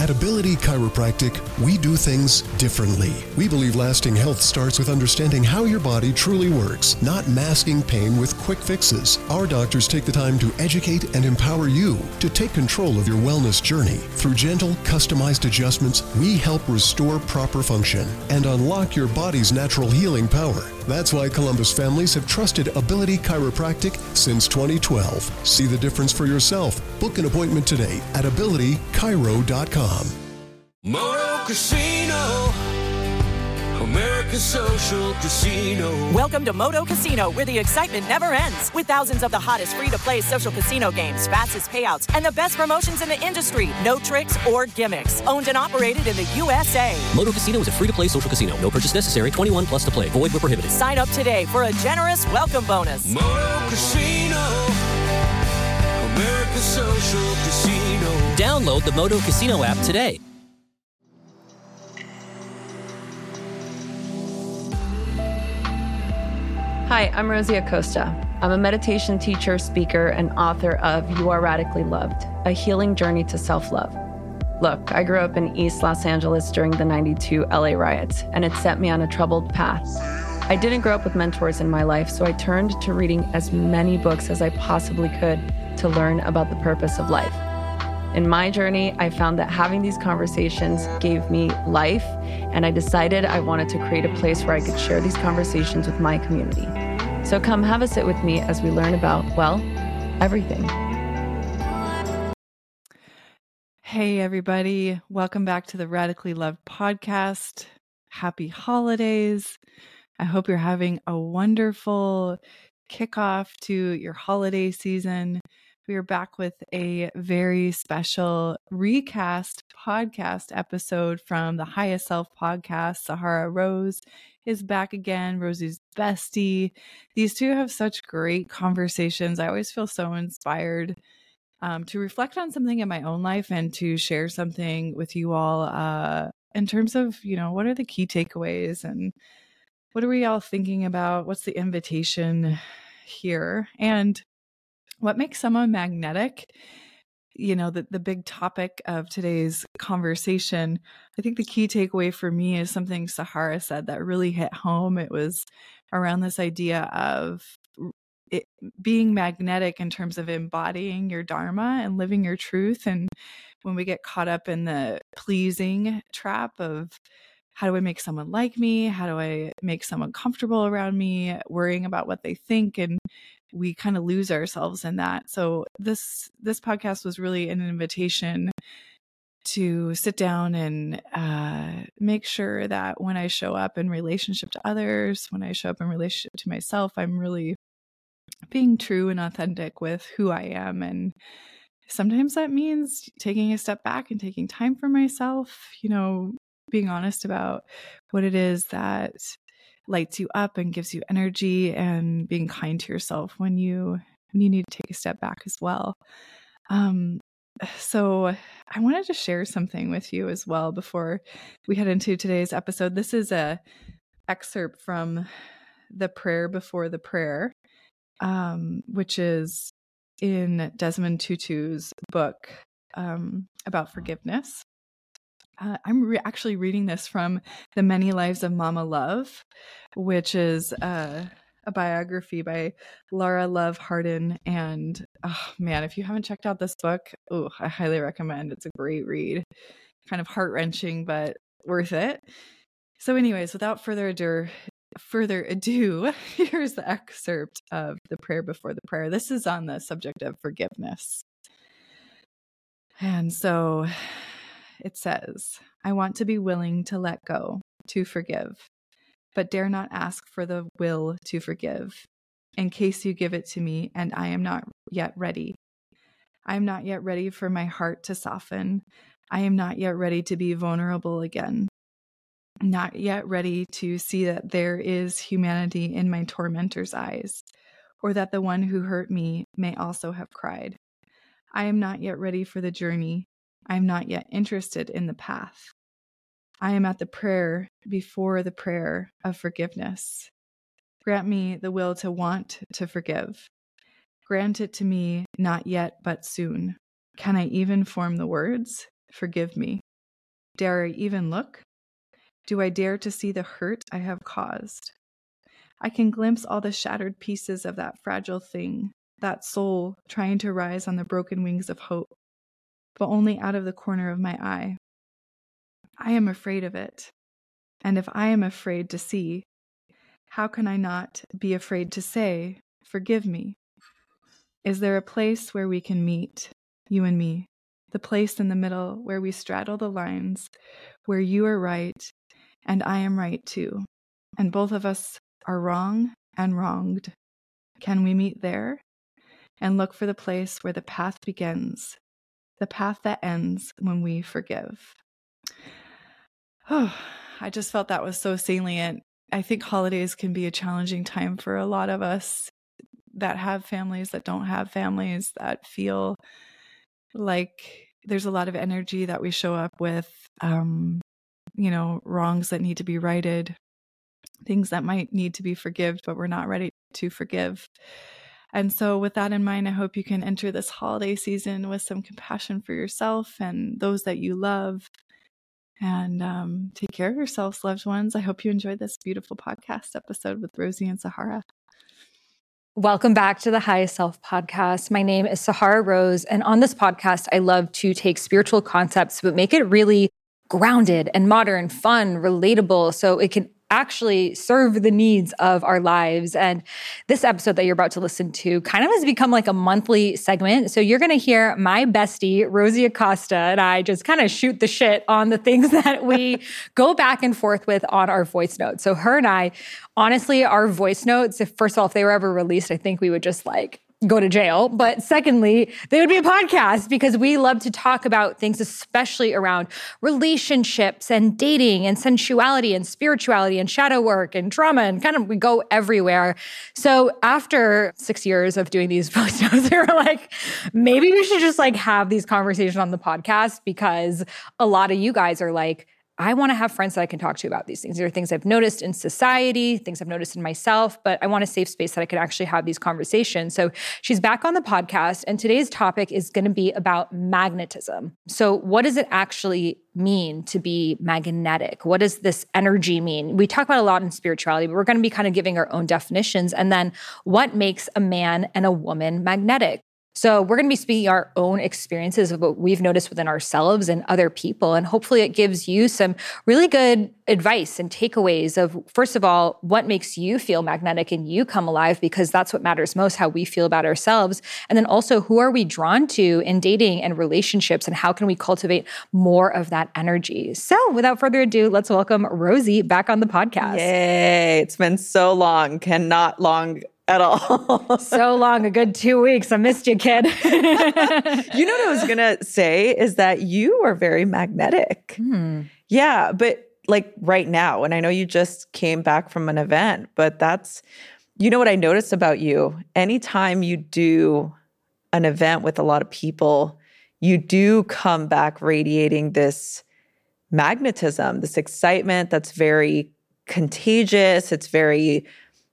At Ability Chiropractic, we do things differently. We believe lasting health starts with understanding how your body truly works, not masking pain with quick fixes. Our doctors take the time to educate and empower you to take control of your wellness journey. Through gentle, customized adjustments, we help restore proper function and unlock your body's natural healing power. That's why Columbus families have trusted Ability Chiropractic since 2012. See the difference for yourself. Book an appointment today at abilitychiro.com. Moto Casino, America's social casino. Welcome to Moto Casino, where the excitement never ends. With thousands of the hottest free-to-play social casino games, fastest payouts, and the best promotions in the industry. No tricks or gimmicks. Owned and operated in the USA. Moto Casino is a free-to-play social casino. No purchase necessary. 21 plus to play. Void where prohibited. Sign up today for a generous welcome bonus. Moto Casino, America's social casino. Download the Moto Casino app today. Hi, I'm Rosie Acosta. I'm a meditation teacher, speaker, and author of You Are Radically Loved, A Healing Journey to Self-Love. Look, I grew up in East Los Angeles during the '92 LA riots, and it set me on a troubled path. I didn't grow up with mentors in my life, so I turned to reading as many books as I possibly could to learn about the purpose of life. In my journey, I found that having these conversations gave me life, and I decided I wanted to create a place where I could share these conversations with my community. So come have a sit with me as we learn about, well, everything. Hey, everybody. Welcome back to the Radically Loved podcast. Happy holidays. I hope you're having a wonderful kickoff to your holiday season. We are back with a very special recast podcast episode from the Highest Self podcast. Sahara Rose is back again, Rosie's bestie. These two have such great conversations. I always feel so inspired to reflect on something in my own life and to share something with you all in terms of, what are the key takeaways and what are we all thinking about? What's the invitation here? And what makes someone magnetic? The big topic of today's conversation, I think the key takeaway for me is something Sahara said that really hit home. It was around this idea of it being magnetic in terms of embodying your dharma and living your truth. And when we get caught up in the pleasing trap of how do I make someone like me? How do I make someone comfortable around me? Worrying about what they think, and we kind of lose ourselves in that. So this podcast was really an invitation to sit down and make sure that when I show up in relationship to others, when I show up in relationship to myself, I'm really being true and authentic with who I am. And sometimes that means taking a step back and taking time for myself, being honest about what it is that lights you up and gives you energy, and being kind to yourself when you need to take a step back as well. So I wanted to share something with you as well before we head into today's episode. This is a excerpt from the Prayer Before the Prayer, which is in Desmond Tutu's book about forgiveness. I'm actually reading this from The Many Lives of Mama Love, which is a biography by Laura Love Hardin. And oh man, if you haven't checked out this book, I highly recommend. It's a great read, kind of heart-wrenching, but worth it. So anyways, without further ado, here's the excerpt of the Prayer Before the Prayer. This is on the subject of forgiveness. And so it says, I want to be willing to let go, to forgive, but dare not ask for the will to forgive, in case you give it to me and I am not yet ready. I am not yet ready for my heart to soften. I am not yet ready to be vulnerable again. Not yet ready to see that there is humanity in my tormentor's eyes, or that the one who hurt me may also have cried. I am not yet ready for the journey. I am not yet interested in the path. I am at the prayer before the prayer of forgiveness. Grant me the will to want to forgive. Grant it to me, not yet, but soon. Can I even form the words? Forgive me. Dare I even look? Do I dare to see the hurt I have caused? I can glimpse all the shattered pieces of that fragile thing, that soul trying to rise on the broken wings of hope, but only out of the corner of my eye. I am afraid of it. And if I am afraid to see, how can I not be afraid to say, forgive me? Is there a place where we can meet, you and me? The place in the middle where we straddle the lines, where you are right and I am right too, and both of us are wrong and wronged. Can we meet there and look for the place where the path begins, the path that ends when we forgive? Oh, I just felt that was so salient. I think holidays can be a challenging time for a lot of us that have families, that don't have families, that feel like there's a lot of energy that we show up with, wrongs that need to be righted, things that might need to be forgiven, but we're not ready to forgive. And so with that in mind, I hope you can enter this holiday season with some compassion for yourself and those that you love, and take care of yourselves, loved ones. I hope you enjoyed this beautiful podcast episode with Rosie and Sahara. Welcome back to the Highest Self podcast. My name is Sahara Rose, and on this podcast, I love to take spiritual concepts but make it really grounded and modern, fun, relatable, so it can actually serve the needs of our lives. And this episode that you're about to listen to kind of has become like a monthly segment. So you're going to hear my bestie, Rosie Acosta, and I just kind of shoot the shit on the things that we go back and forth with on our voice notes. So her and I, honestly, our voice notes, first of all, if they were ever released, I think we would just go to jail. But secondly, they would be a podcast because we love to talk about things, especially around relationships and dating and sensuality and spirituality and shadow work and trauma, and kind of we go everywhere. So after 6 years of doing these voice notes, we were like, maybe we should just have these conversations on the podcast, because a lot of you guys are like, I want to have friends that I can talk to about these things. These are things I've noticed in society, things I've noticed in myself, but I want a safe space that I can actually have these conversations. So she's back on the podcast, and today's topic is going to be about magnetism. So what does it actually mean to be magnetic? What does this energy mean? We talk about it a lot in spirituality, but we're going to be kind of giving our own definitions. And then what makes a man and a woman magnetic? So we're going to be speaking our own experiences of what we've noticed within ourselves and other people. And hopefully it gives you some really good advice and takeaways of, first of all, what makes you feel magnetic and you come alive, because that's what matters most, how we feel about ourselves. And then also, who are we drawn to in dating and relationships, and how can we cultivate more of that energy? So without further ado, let's welcome Rosie back on the podcast. Yay. It's been so long, cannot long at all. So long, a good 2 weeks. I missed you, kid. You know what I was going to say is that you are very magnetic. Yeah, but right now, and I know you just came back from an event, but that's, what I noticed about you, anytime you do an event with a lot of people, you do come back radiating this magnetism, this excitement that's very contagious. It's very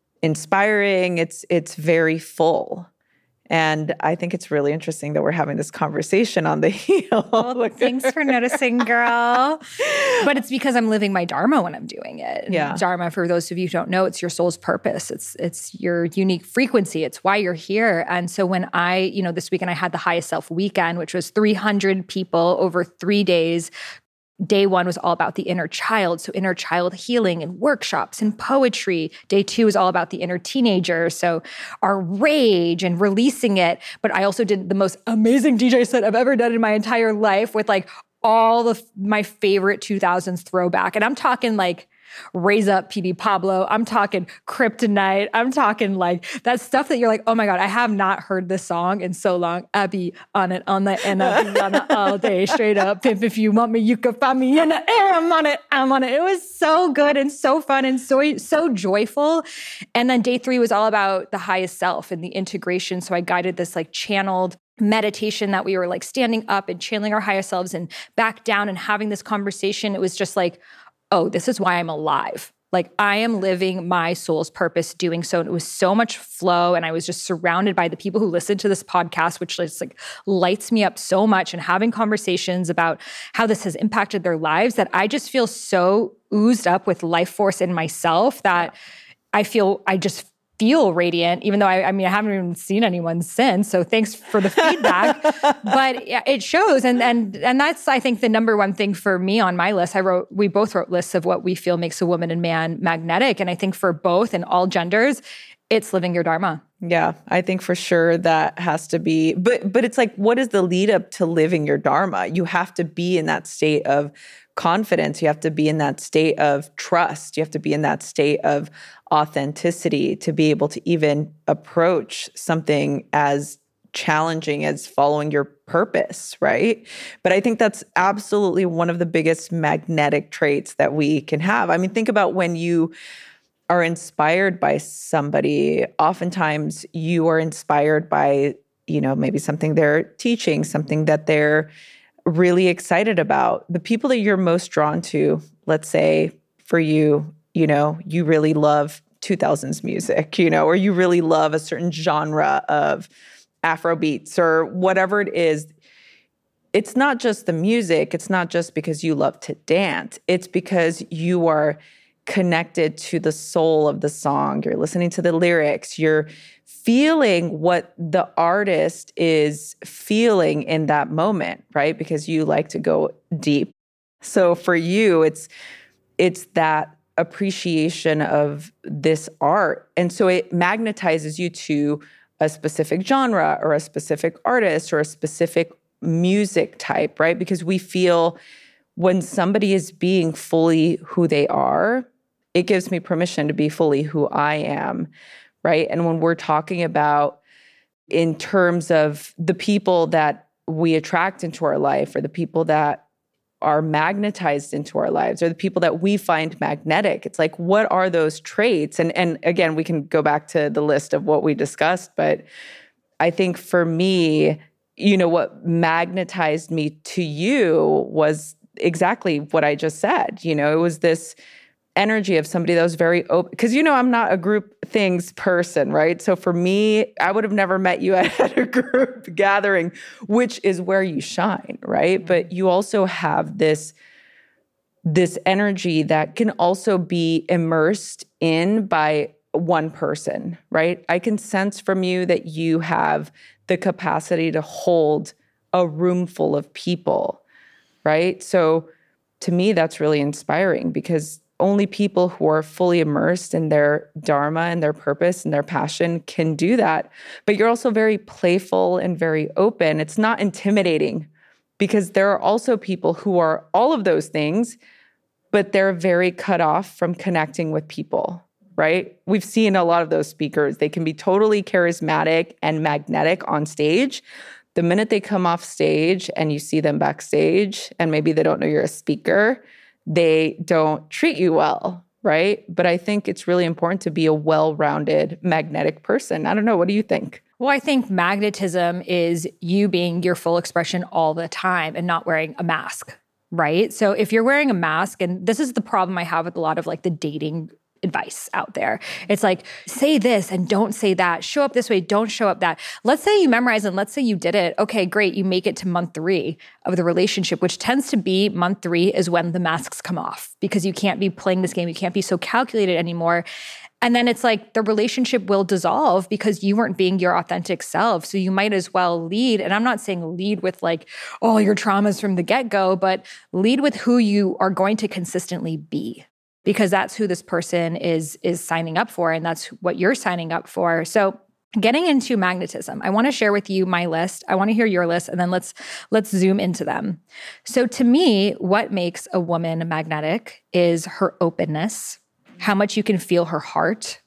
inspiring. It's very full. And I think it's really interesting that we're having this conversation on the heel. Well, thanks for noticing, girl. But it's because I'm living my Dharma when I'm doing it. Yeah. Dharma, for those of you who don't know, it's your soul's purpose. It's your unique frequency. It's why you're here. And so when I, this weekend I had the Highest Self weekend, which was 300 people over 3 days. Day one was all about the inner child, so inner child healing and workshops and poetry. Day two was all about the inner teenager, so our rage and releasing it. But I also did the most amazing DJ set I've ever done in my entire life with all of my favorite 2000s throwback. And I'm talking Raise Up P.D. Pablo. I'm talking Kryptonite. I'm talking that stuff that you're like, oh my God, I have not heard this song in so long. I be on it, on the, and I be on it all day, straight up. Pimp, if you want me, you can find me in the air. I'm on it. I'm on it. It was so good and so fun and so joyful. And then day three was all about the highest self and the integration. So I guided this channeled meditation that we were standing up and channeling our higher selves and back down and having this conversation. It was just oh, this is why I'm alive. Like I am living my soul's purpose doing so. And it was so much flow. And I was just surrounded by the people who listened to this podcast, which just like lights me up so much, and having conversations about how this has impacted their lives, that I just feel so oozed up with life force in myself that I just feel radiant, even though I mean, I haven't even seen anyone since. So thanks for the feedback, but it shows. And that's, I think, the number one thing for me on my list. We both wrote lists of what we feel makes a woman and man magnetic. And I think for both and all genders, it's living your dharma. Yeah, I think for sure that has to be, but it's like, what is the lead up to living your dharma? You have to be in that state of confidence. You have to be in that state of trust. You have to be in that state of authenticity to be able to even approach something as challenging as following your purpose, right? But I think that's absolutely one of the biggest magnetic traits that we can have. I mean, think about when you are inspired by somebody. Oftentimes you are inspired by, maybe something they're teaching, something that they're really excited about. The people that you're most drawn to, let's say for you, you really love 2000s music, or you really love a certain genre of Afrobeats or whatever it is. It's not just the music. It's not just because you love to dance. It's because you are connected to the soul of the song. You're listening to the lyrics. You're feeling what the artist is feeling in that moment, right? Because you like to go deep. So for you, it's that appreciation of this art. And so it magnetizes you to a specific genre or a specific artist or a specific music type, right? Because we feel when somebody is being fully who they are, it gives me permission to be fully who I am, right? And when we're talking about in terms of the people that we attract into our life, or the people that are magnetized into our lives, or the people that we find magnetic, it's like, what are those traits? And again, we can go back to the list of what we discussed, but I think for me, what magnetized me to you was exactly what I just said. It was this energy of somebody that was very open, because I'm not a group things person, right? So for me, I would have never met you at a group gathering, which is where you shine, right? But you also have this energy that can also be immersed in by one person, right? I can sense from you that you have the capacity to hold a room full of people, right? So to me, that's really inspiring, because only people who are fully immersed in their dharma and their purpose and their passion can do that. But you're also very playful and very open. It's not intimidating, because there are also people who are all of those things, but they're very cut off from connecting with people, right? We've seen a lot of those speakers. They can be totally charismatic and magnetic on stage. The minute they come off stage and you see them backstage, and maybe they don't know you're a speaker, they don't treat you well, right? But I think it's really important to be a well-rounded, magnetic person. I don't know. What do you think? Well, I think magnetism is you being your full expression all the time and not wearing a mask, right? So if you're wearing a mask, and this is the problem I have with a lot of like the dating advice out there. It's like, say this and don't say that. Show up this way, don't show up that. Let's say you memorize and let's say you did it. Okay, great. You make it to month 3 of the relationship, which tends to be month 3 is when the masks come off, because you can't be playing this game. You can't be so calculated anymore. And then it's like the relationship will dissolve because you weren't being your authentic self. So you might as well lead. And I'm not saying lead with like all your traumas from the get-go, but lead with who you are going to consistently be, because that's who this person is signing up for, and that's what you're signing up for. So getting into magnetism, I want to share with you my list. I want to hear your list, and then let's zoom into them. So to me, what makes a woman magnetic is her openness, how much you can feel her heart.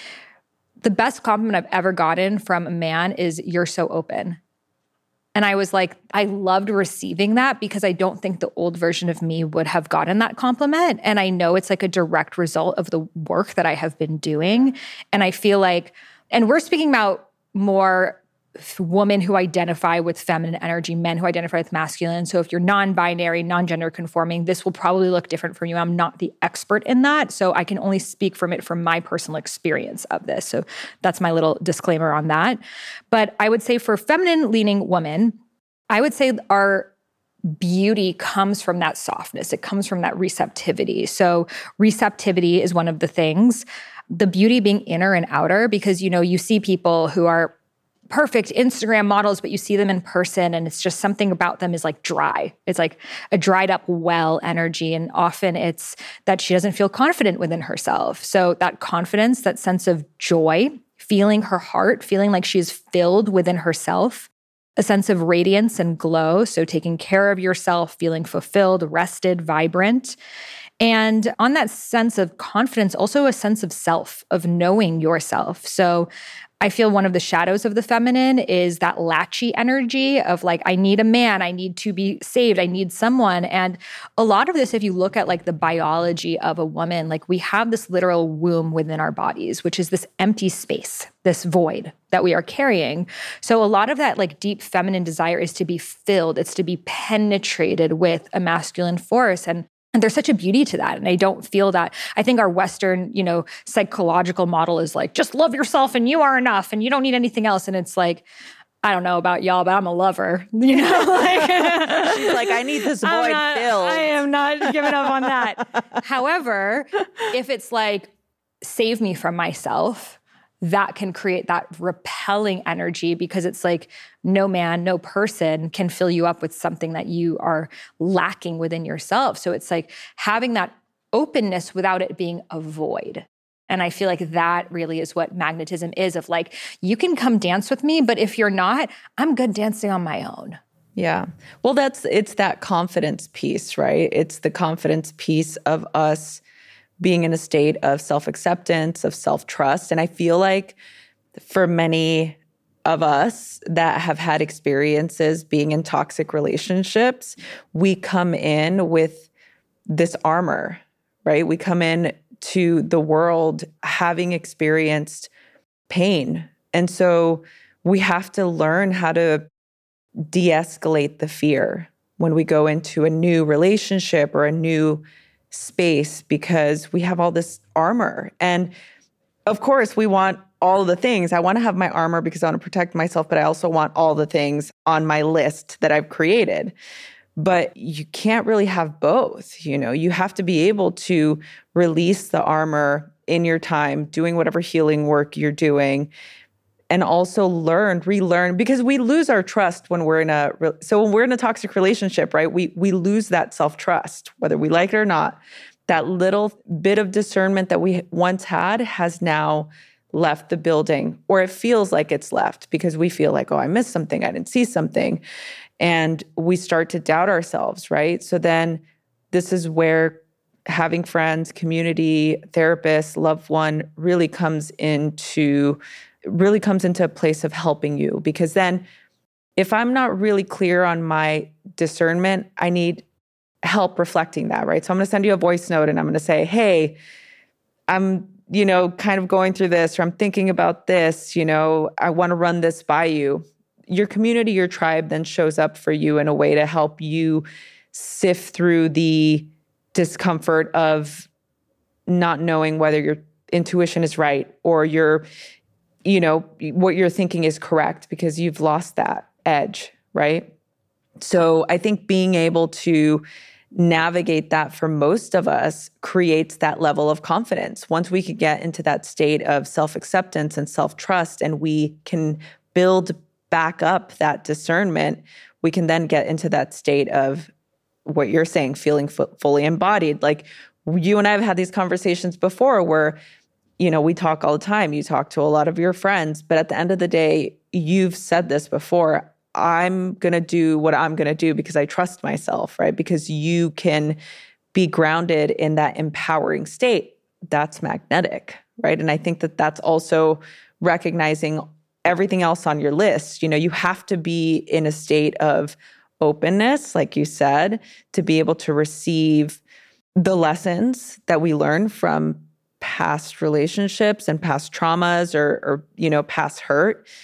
The best compliment I've ever gotten from a man is, "You're so open." And I was like, I loved receiving that, because I don't think the old version of me would have gotten that compliment. And I know it's like a direct result of the work that I have been doing. And I feel like, and we're speaking about more women who identify with feminine energy, men who identify with masculine. So if you're non-binary, non-gender conforming, this will probably look different from you. I'm not the expert in that, so I can only speak from my personal experience of this. So that's my little disclaimer on that. But I would say for feminine-leaning women, I would say our beauty comes from that softness. It comes from that receptivity. So receptivity is one of the things. The beauty being inner and outer, because, you see people who are perfect Instagram models, but you see them in person and it's just something about them is like dry. It's like a dried up well energy. And often it's that she doesn't feel confident within herself. So that confidence, that sense of joy, feeling her heart, feeling like she's filled within herself, a sense of radiance and glow. So taking care of yourself, feeling fulfilled, rested, vibrant. And on that sense of confidence, also a sense of self, of knowing yourself. So I feel one of the shadows of the feminine is that latchy energy of like, I need a man, I need to be saved, I need someone. And a lot of this, if you look at like the biology of a woman, like we have this literal womb within our bodies, which is this empty space, this void that we are carrying. So a lot of that like deep feminine desire is to be filled, it's to be penetrated with a masculine force. And there's such a beauty to that. And I don't feel that. I think our Western, psychological model is like, just love yourself and you are enough and you don't need anything else. And it's like, I don't know about y'all, but I'm a lover, She's like, I need this void filled. I am not giving up on that. However, if it's like, save me from myself, that can create that repelling energy because it's like no man, no person can fill you up with something that you are lacking within yourself. So it's like having that openness without it being a void. And I feel like that really is what magnetism is, of like, you can come dance with me, but if you're not, I'm good dancing on my own. Yeah. Well, it's that confidence piece, right? It's the confidence piece of us being in a state of self-acceptance, of self-trust. And I feel like for many of us that have had experiences being in toxic relationships, we come in with this armor, right? We come in to the world having experienced pain. And so we have to learn how to de-escalate the fear when we go into a new relationship or a new space, because we have all this armor. And of course, we want all the things. I want to have my armor because I want to protect myself, but I also want all the things on my list that I've created. But you can't really have both. You have to be able to release the armor in your time, doing whatever healing work you're doing, and also relearn, because we lose our trust when we're in a toxic relationship, right? We lose that self-trust, whether we like it or not. That little bit of discernment that we once had has now left the building, or it feels like it's left because we feel like, oh, I missed something, I didn't see something. And we start to doubt ourselves, right? So then this is where having friends, community, therapist, loved one really comes into a place of helping you. Because then if I'm not really clear on my discernment, I need help reflecting that, right? So I'm going to send you a voice note and I'm going to say, hey, I'm, kind of going through this, or I'm thinking about this, I want to run this by you. Your community, your tribe then shows up for you in a way to help you sift through the discomfort of not knowing whether your intuition is right or what you're thinking is correct, because you've lost that edge, right? So I think being able to navigate that for most of us creates that level of confidence. Once we could get into that state of self-acceptance and self-trust, and we can build back up that discernment, we can then get into that state of what you're saying, feeling fully embodied. Like you and I have had these conversations before where we talk all the time. You talk to a lot of your friends, but at the end of the day, you've said this before, I'm going to do what I'm going to do because I trust myself, right? Because you can be grounded in that empowering state. That's magnetic, right? And I think that that's also recognizing everything else on your list. You have to be in a state of openness, like you said, to be able to receive the lessons that we learn from past relationships and past traumas or past hurt,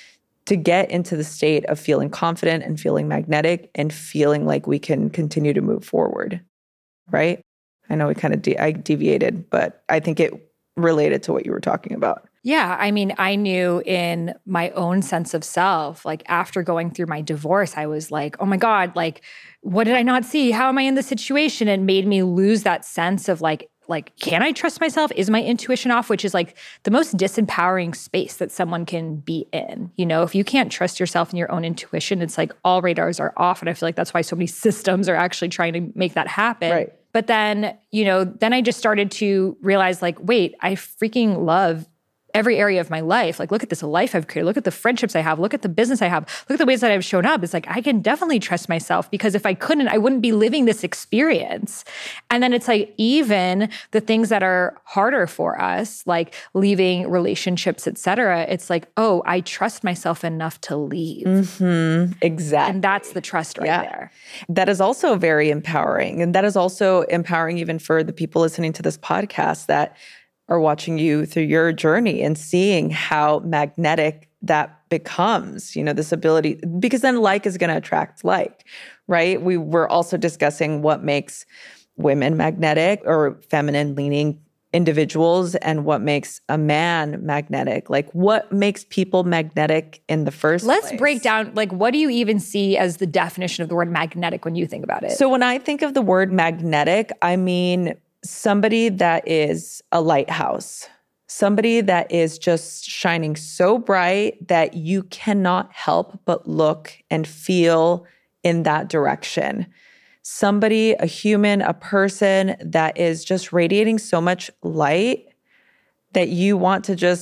to get into the state of feeling confident and feeling magnetic and feeling like we can continue to move forward, right? I know we kind of I deviated, but I think it related to what you were talking about. Yeah. I mean, I knew in my own sense of self, like after going through my divorce, I was like, oh my God, like, what did I not see? How am I in this situation? It made me lose that sense of like, can I trust myself? Is my intuition off? Which is like the most disempowering space that someone can be in. You know, if you can't trust yourself and your own intuition, it's like all radars are off. And I feel like that's why so many systems are actually trying to make that happen. Right. But then, you know, then I just started to realize like, wait, I freaking love every area of my life. Like, look at this life I've created. Look at the friendships I have. Look at the business I have. Look at the ways that I've shown up. It's like, I can definitely trust myself, because if I couldn't, I wouldn't be living this experience. And then it's like, even the things that are harder for us, like leaving relationships, et cetera, it's like, oh, I trust myself enough to leave. Mm-hmm. Exactly. And that's the trust right there. That is also very empowering. And that is also empowering even for the people listening to this podcast that are watching you through your journey and seeing how magnetic that becomes, you know, this ability, because then like is going to attract like, right? We were also discussing what makes women magnetic or feminine leaning individuals and what makes a man magnetic. Like what makes people magnetic in the first place? Let's break down, like, what do you even see as the definition of the word magnetic when you think about it? So when I think of the word magnetic, I mean somebody that is a lighthouse, somebody that is just shining so bright that you cannot help but look and feel in that direction. Somebody, a human, a person that is just radiating so much light that you want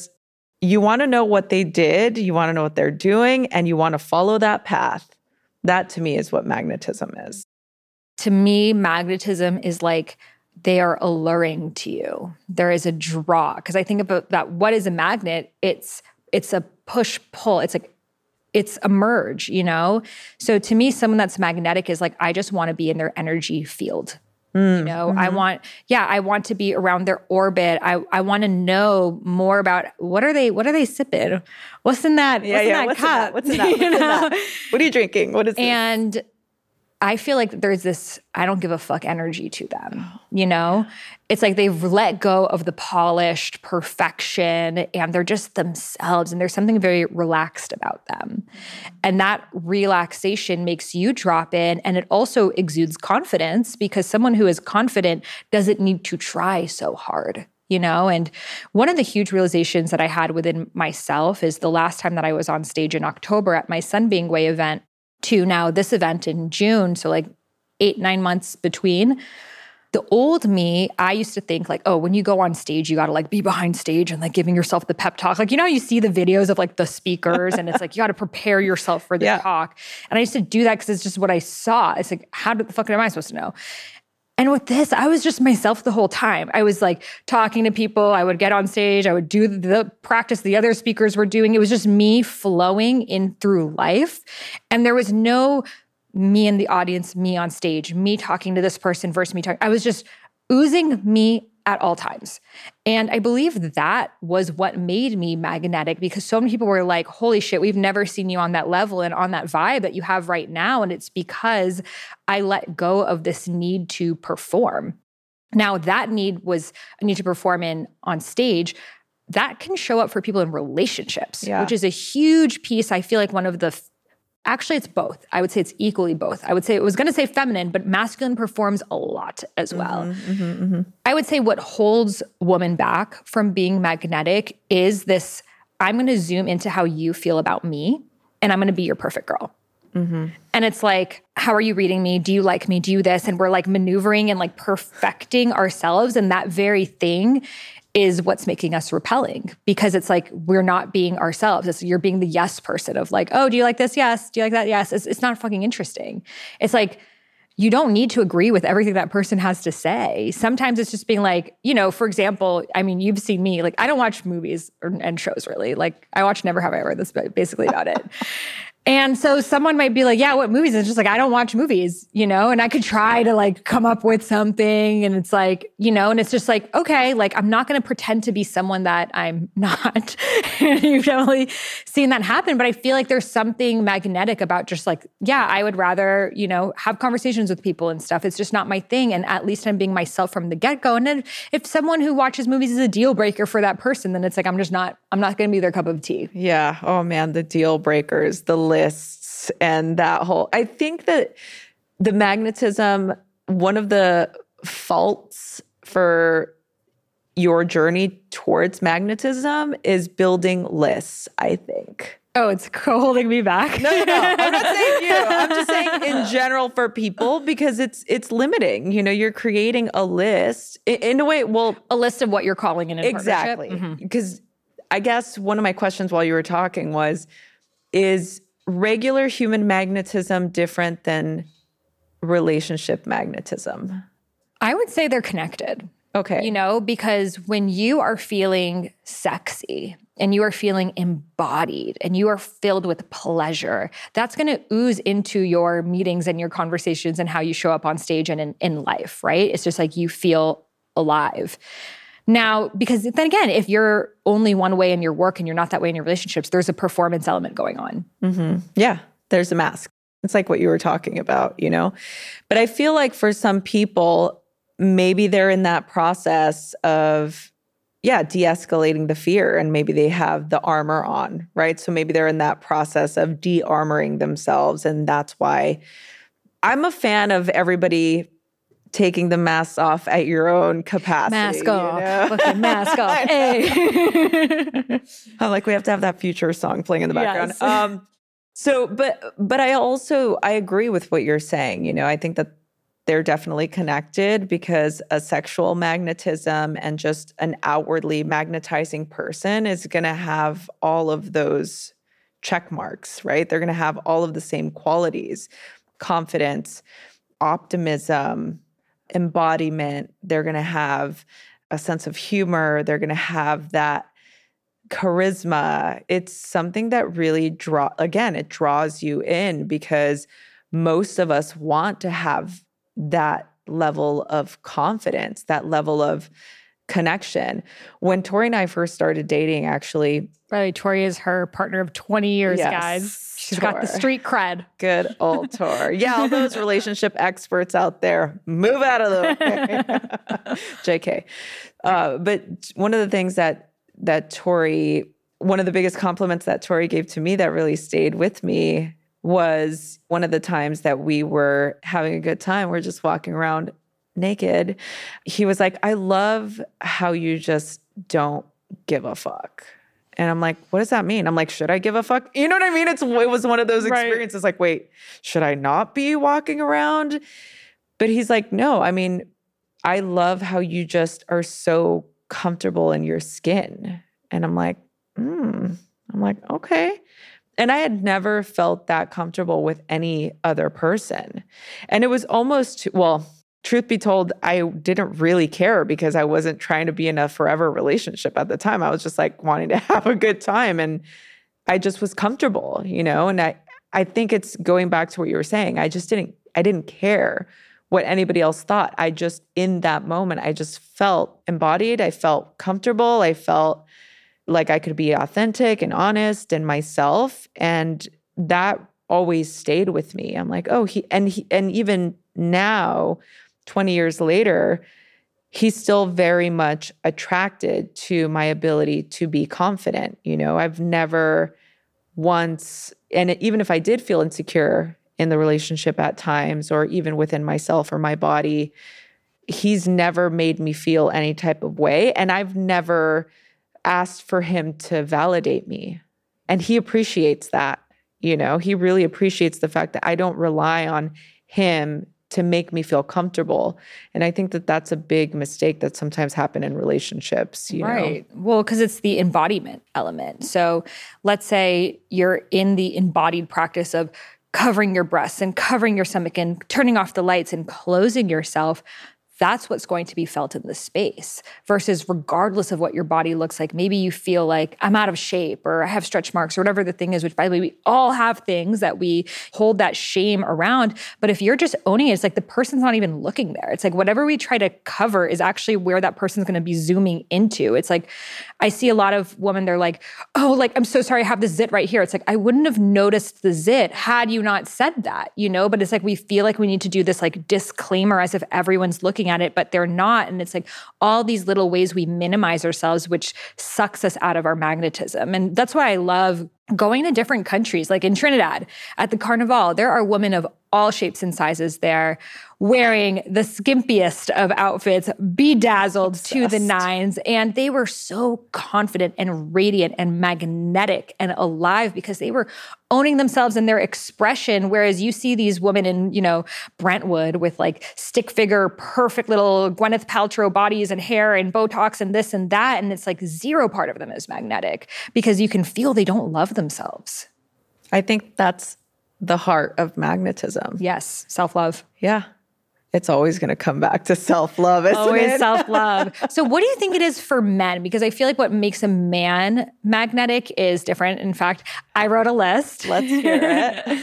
to know what they did, you want to know what they're doing, and you want to follow that path. That to me is what magnetism is. To me, magnetism is like, they are alluring to you. There is a draw. Because I think about that. What is a magnet? It's a push-pull. It's like, it's a merge, you know? So to me, someone that's magnetic is like, I just want to be in their energy field. You know, mm-hmm. I want to be around their orbit. I want to know more about what are they sipping? What's in that? What's in that cup? What's in that? What are you drinking? What is this? And I feel like there's this, I don't give a fuck energy to them, you know? It's like they've let go of the polished perfection and they're just themselves, and there's something very relaxed about them. And that relaxation makes you drop in, and it also exudes confidence, because someone who is confident doesn't need to try so hard, you know? And one of the huge realizations that I had within myself is the last time that I was on stage in October at my Sunbeam Way event, to now this event in June, so like 8-9 months between. The old me, I used to think like, oh, when you go on stage, you got to like be behind stage and like giving yourself the pep talk. Like, you know, you see the videos of like the speakers and it's like, you got to prepare yourself for the talk. And I used to do that because it's just what I saw. It's like, how the fuck am I supposed to know? And with this, I was just myself the whole time. I was like talking to people. I would get on stage. I would do the practice the other speakers were doing. It was just me flowing in through life. And there was no me in the audience, me on stage, me talking to this person versus me talking. I was just oozing me at all times. And I believe that was what made me magnetic, because so many people were like, holy shit, we've never seen you on that level and on that vibe that you have right now. And it's because I let go of this need to perform. Now that need was a need to perform on stage. That can show up for people in relationships, which is a huge piece. I feel like one of the actually, it's both. I would say it's equally both. I would say, it was going to say feminine, but masculine performs a lot as well. I would say what holds women back from being magnetic is this, I'm going to zoom into how you feel about me, and I'm going to be your perfect girl. And it's like, how are you reading me? Do you like me? Do you this? And we're like maneuvering and like perfecting ourselves. And that very thing is what's making us repelling, because it's like, we're not being ourselves. You're being the yes person of like, oh, do you like this? Yes. Do you like that? Yes. It's not fucking interesting. It's like, you don't need to agree with everything that person has to say. Sometimes it's just being like, you know, for example, I mean, you've seen me, like, I don't watch movies and shows really. Like, I watch Never Have I Ever. That's basically about it. And so someone might be like, yeah, what movies? It's just like, I don't watch movies, you know, and I could try to like come up with something. And it's like, you know, and it's just like, okay, like I'm not going to pretend to be someone that I'm not. You've definitely seen that happen. But I feel like there's something magnetic about just like, yeah, I would rather, you know, have conversations with people and stuff. It's just not my thing. And at least I'm being myself from the get-go. And then if someone who watches movies is a deal breaker for that person, then it's like, I'm not going to be their cup of tea. Yeah. Oh man, the deal breakers, the lists and that whole, I think that the magnetism, one of the faults for your journey towards magnetism is building lists, I think. Oh, it's holding me back. No. I'm not saying you. I'm just saying in general for people, because it's limiting. You know, you're creating a list in a way. Well, a list of what you're calling in exactly. Because I guess one of my questions while you were talking was, is regular human magnetism different than relationship magnetism? I would say they're connected. Okay. You know, because when you are feeling sexy and you are feeling embodied and you are filled with pleasure, that's going to ooze into your meetings and your conversations and how you show up on stage and in life, right? It's just like you feel alive. Now, because then again, if you're only one way in your work and you're not that way in your relationships, there's a performance element going on. Mm-hmm. Yeah, there's a mask. It's like what you were talking about, you know? But I feel like for some people, maybe they're in that process of, de-escalating the fear, and maybe they have the armor on, right? So maybe they're in that process of de-armoring themselves, and that's why I'm a fan of everybody taking the masks off at your own capacity. Mask off. Fucking mask off. Hey. I'm like, we have to have that Future song playing in the background. Yes. So, but I agree with what you're saying. You know, I think that they're definitely connected, because a sexual magnetism and just an outwardly magnetizing person is going to have all of those check marks, right? They're going to have all of the same qualities: confidence, optimism, embodiment. They're going to have a sense of humor. They're going to have that charisma. It's something that really it draws you in, because most of us want to have that level of confidence, that level of connection. When Tori and I first started dating, actually. By the way, Tori is her partner of 20 years, yes, guys. She's Tor. got the street cred. Good old Tor. Yeah, all those relationship experts out there, move out of the way. JK. But one of the things that Tori, one of the biggest compliments that Tori gave to me that really stayed with me was one of the times that we were having a good time. We're just walking around naked. He was like, I love how you just don't give a fuck. And I'm like, what does that mean? I'm like, should I give a fuck? You know what I mean? It was one of those experiences like, wait, should I not be walking around? But he's like, no, I mean, I love how you just are so comfortable in your skin. And I'm like, I'm like, okay. And I had never felt that comfortable with any other person. And it was almost, well, truth be told, I didn't really care, because I wasn't trying to be in a forever relationship at the time. I was just like wanting to have a good time. And I just was comfortable, you know? And I think it's going back to what you were saying. I didn't care what anybody else thought. I just, in that moment, I just felt embodied. I felt comfortable. I felt like I could be authentic and honest and myself. And that always stayed with me. I'm like, oh, and even now, 20 years later, he's still very much attracted to my ability to be confident. You know, I've never once, and even if I did feel insecure in the relationship at times, or even within myself or my body, he's never made me feel any type of way. And I've never asked for him to validate me. And he appreciates that. You know, he really appreciates the fact that I don't rely on him to make me feel comfortable. And I think that that's a big mistake that sometimes happen in relationships, you know? Well, because it's the embodiment element. So let's say you're in the embodied practice of covering your breasts and covering your stomach and turning off the lights and closing yourself. that's what's going to be felt in the space versus regardless of what your body looks like. Maybe you feel like I'm out of shape or I have stretch marks or whatever the thing is, which by the way, we all have things that we hold that shame around. But if you're just owning it, it's like the person's not even looking there. It's like whatever we try to cover is actually where that person's going to be zooming into. It's like, I see a lot of women, they're like, oh, like, I'm so sorry, I have this zit right here. It's like, I wouldn't have noticed the zit had you not said that, you know? But it's like, we feel like we need to do this like disclaimer as if everyone's looking at it, but they're not. And it's like all these little ways we minimize ourselves, which sucks us out of our magnetism. And that's why I love going to different countries, like in Trinidad at the Carnival, there are women of all shapes and sizes there wearing the skimpiest of outfits, bedazzled to the nines. And they were so confident and radiant and magnetic and alive because they were owning themselves and their expression. Whereas you see these women in, you know, Brentwood with like stick figure, perfect little Gwyneth Paltrow bodies and hair and Botox and this and that. And it's like zero part of them is magnetic because you can feel they don't love themselves. I think that's the heart of magnetism. Yes. Self-love. Yeah. It's always going to come back to self-love, isn't always it? Self-love. So what do you think it is for men? Because I feel like what makes a man magnetic is different. In fact, I wrote a list. Let's hear it.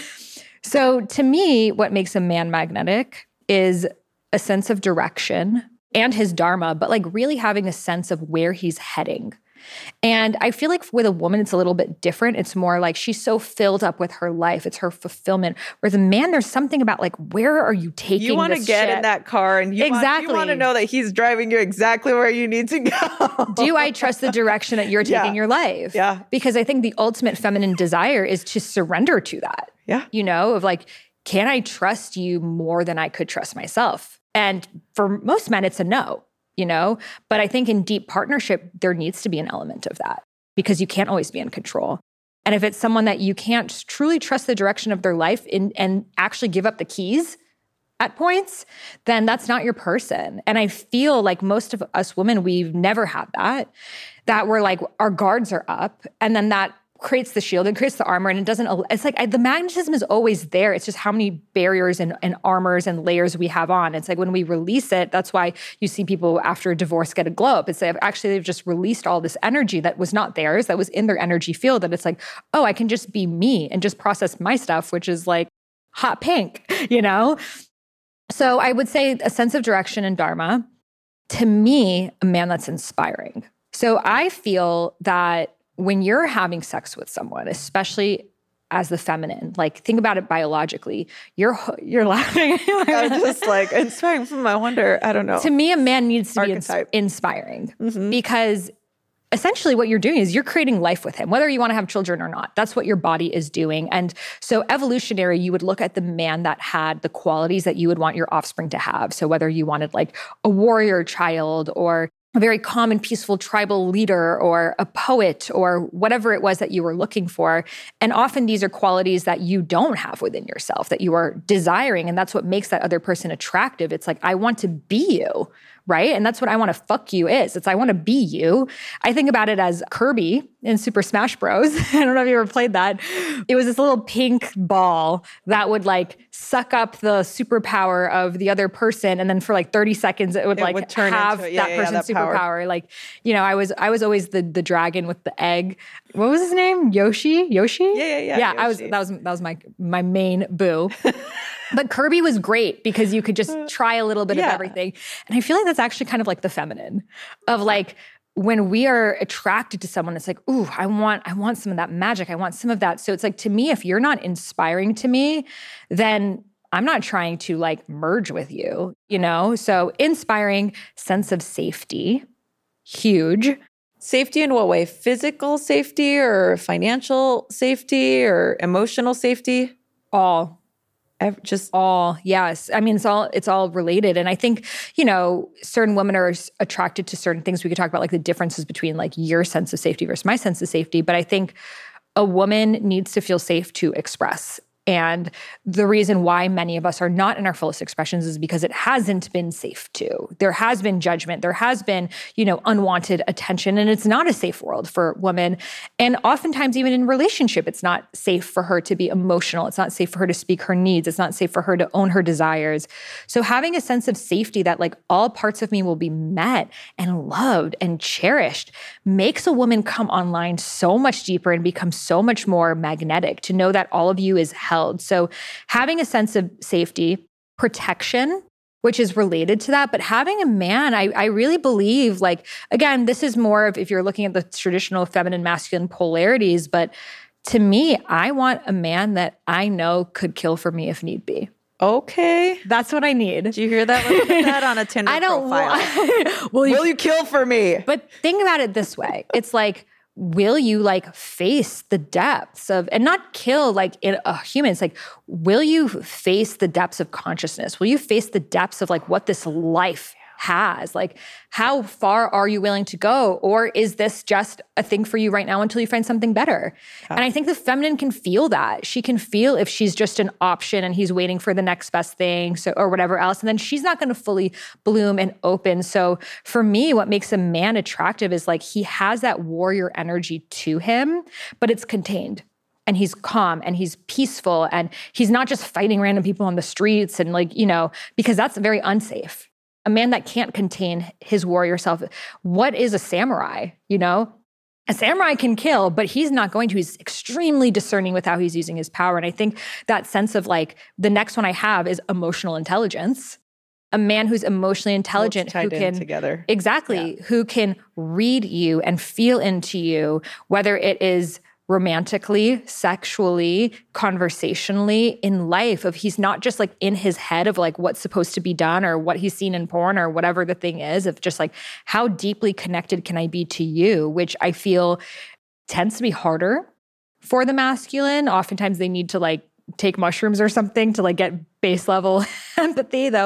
So to me, what makes a man magnetic is a sense of direction and his dharma, but like really having a sense of where he's heading. And I feel like with a woman, it's a little bit different. It's more like she's so filled up with her life. It's her fulfillment. Whereas a man, there's something about like, where are you taking this You want to get in that car and you want to know that he's driving you exactly where you need to go. Do I trust the direction that you're taking your life? Yeah. Because I think the ultimate feminine desire is to surrender to that. Yeah. You know, of like, can I trust you more than I could trust myself? And for most men, it's a no. You know, but I think in deep partnership, there needs to be an element of that because you can't always be in control. And if it's someone that you can't truly trust the direction of their life and actually give up the keys at points, then that's not your person. And I feel like most of us women, we've never had that we're like, our guards are up and then that creates the shield and creates the armor and it doesn't, it's like the magnetism is always there. It's just how many barriers and armors and layers we have on. It's like when we release it, that's why you see people after a divorce get a glow up. It's like actually they've just released all this energy that was not theirs, that was in their energy field. That it's like, oh, I can just be me and just process my stuff, which is like hot pink, you know? So I would say a sense of direction and dharma. To me, a man that's inspiring. So I feel that when you're having sex with someone, especially as the feminine, like think about it biologically, you're laughing. I'm just like inspiring from, I wonder, I don't know. To me, a man needs to Archetype. be inspiring because essentially what you're doing is you're creating life with him, whether you want to have children or not. That's what your body is doing. And so evolutionary, you would look at the man that had the qualities that you would want your offspring to have. So whether you wanted like a warrior child or a very common, peaceful tribal leader or a poet or whatever it was that you were looking for. And often these are qualities that you don't have within yourself that you are desiring. And that's what makes that other person attractive. It's like, I want to be you, right? And that's what I want to fuck you is. It's I want to be you. I think about it as Kirby in Super Smash Bros. I don't know if you ever played that. It was this little pink ball that would like suck up the superpower of the other person. And then for like 30 seconds, it would turn have that person's superpower. Like, you know, I was always the dragon with the egg. What was his name? Yoshi? Yeah. Yeah, Yoshi. that was my main boo. But Kirby was great because you could just try a little bit of everything. And I feel like that's actually kind of like the feminine of like, when we are attracted to someone, it's like, ooh, I want some of that magic. I want some of that. So it's like, to me, if you're not inspiring to me, then I'm not trying to like merge with you, you know? So inspiring, sense of safety, huge. Safety in what way? Physical safety or financial safety or emotional safety? All. Just all, yes. I mean, it's all related. And I think, you know, certain women are attracted to certain things. We could talk about like the differences between like your sense of safety versus my sense of safety. But I think a woman needs to feel safe to express And the reason why many of us are not in our fullest expressions is because it hasn't been safe to. There has been judgment. There has been, unwanted attention. And it's not a safe world for women. And oftentimes, even in relationship, it's not safe for her to be emotional. It's not safe for her to speak her needs. It's not safe for her to own her desires. So having a sense of safety that like all parts of me will be met and loved and cherished makes a woman come online so much deeper and become so much more magnetic to know that all of you is held. So having a sense of safety, protection, which is related to that, but having a man, I really believe, like, again, this is more of if you're looking at the traditional feminine masculine polarities, but to me, I want a man that I know could kill for me if need be. Okay. That's what I need. Do you hear that? Let's put that on a Tinder profile. Will you kill for me? But think about it this way. It's like, will you like face the depths of, and not kill like in a human, it's like, will you face the depths of consciousness? Will you face the depths of like what this life has? Like, how far are you willing to go? Or is this just a thing for you right now until you find something better? And I think the feminine can feel that. She can feel if she's just an option and he's waiting for the next best thing, or whatever else. And then she's not going to fully bloom and open. So for me, what makes a man attractive is like he has that warrior energy to him, but it's contained. And he's calm and he's peaceful and he's not just fighting random people on the streets and like, because that's very unsafe. A man that can't contain his warrior self. What is a samurai? A samurai can kill, but he's not going to. He's extremely discerning with how he's using his power. And I think that sense of like, the next one I have is emotional intelligence. A man who's emotionally intelligent, who can together. Exactly, who can read you and feel into you, whether it is romantically, sexually, conversationally, in life, of he's not just like in his head of like what's supposed to be done or what he's seen in porn or whatever the thing is, of just like how deeply connected can I be to you, which I feel tends to be harder for the masculine. Oftentimes they need to like take mushrooms or something to like get base level empathy, though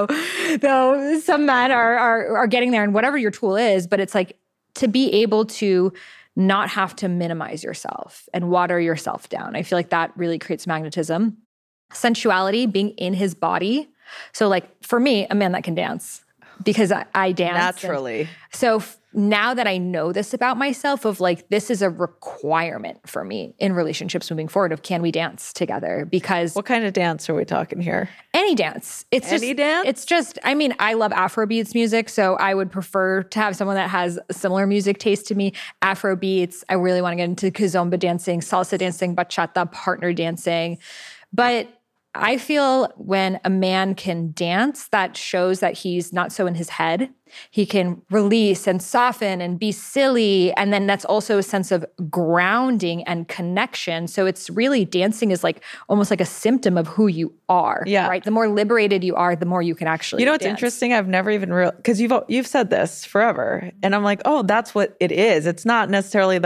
some men are getting there, and whatever your tool is, but it's like to be able to not have to minimize yourself and water yourself down. I feel like that really creates magnetism. Sensuality, being in his body. So like for me, a man that can dance, because I dance. Naturally. So now that I know this about myself, of like, this is a requirement for me in relationships moving forward of, can we dance together? Because what kind of dance are we talking here? Any dance. It's just, I mean, I love Afrobeats music, so I would prefer to have someone that has a similar music taste to me. Afrobeats, I really want to get into kizomba dancing, salsa dancing, bachata, partner dancing. But I feel when a man can dance, that shows that he's not so in his head. He can release and soften and be silly. And then that's also a sense of grounding and connection. So it's really, dancing is like almost like a symptom of who you are. Yeah. Right? The more liberated you are, the more you can actually what's dance. interesting? I've never even because you've said this forever. And I'm like, oh, that's what it is. It's not necessarily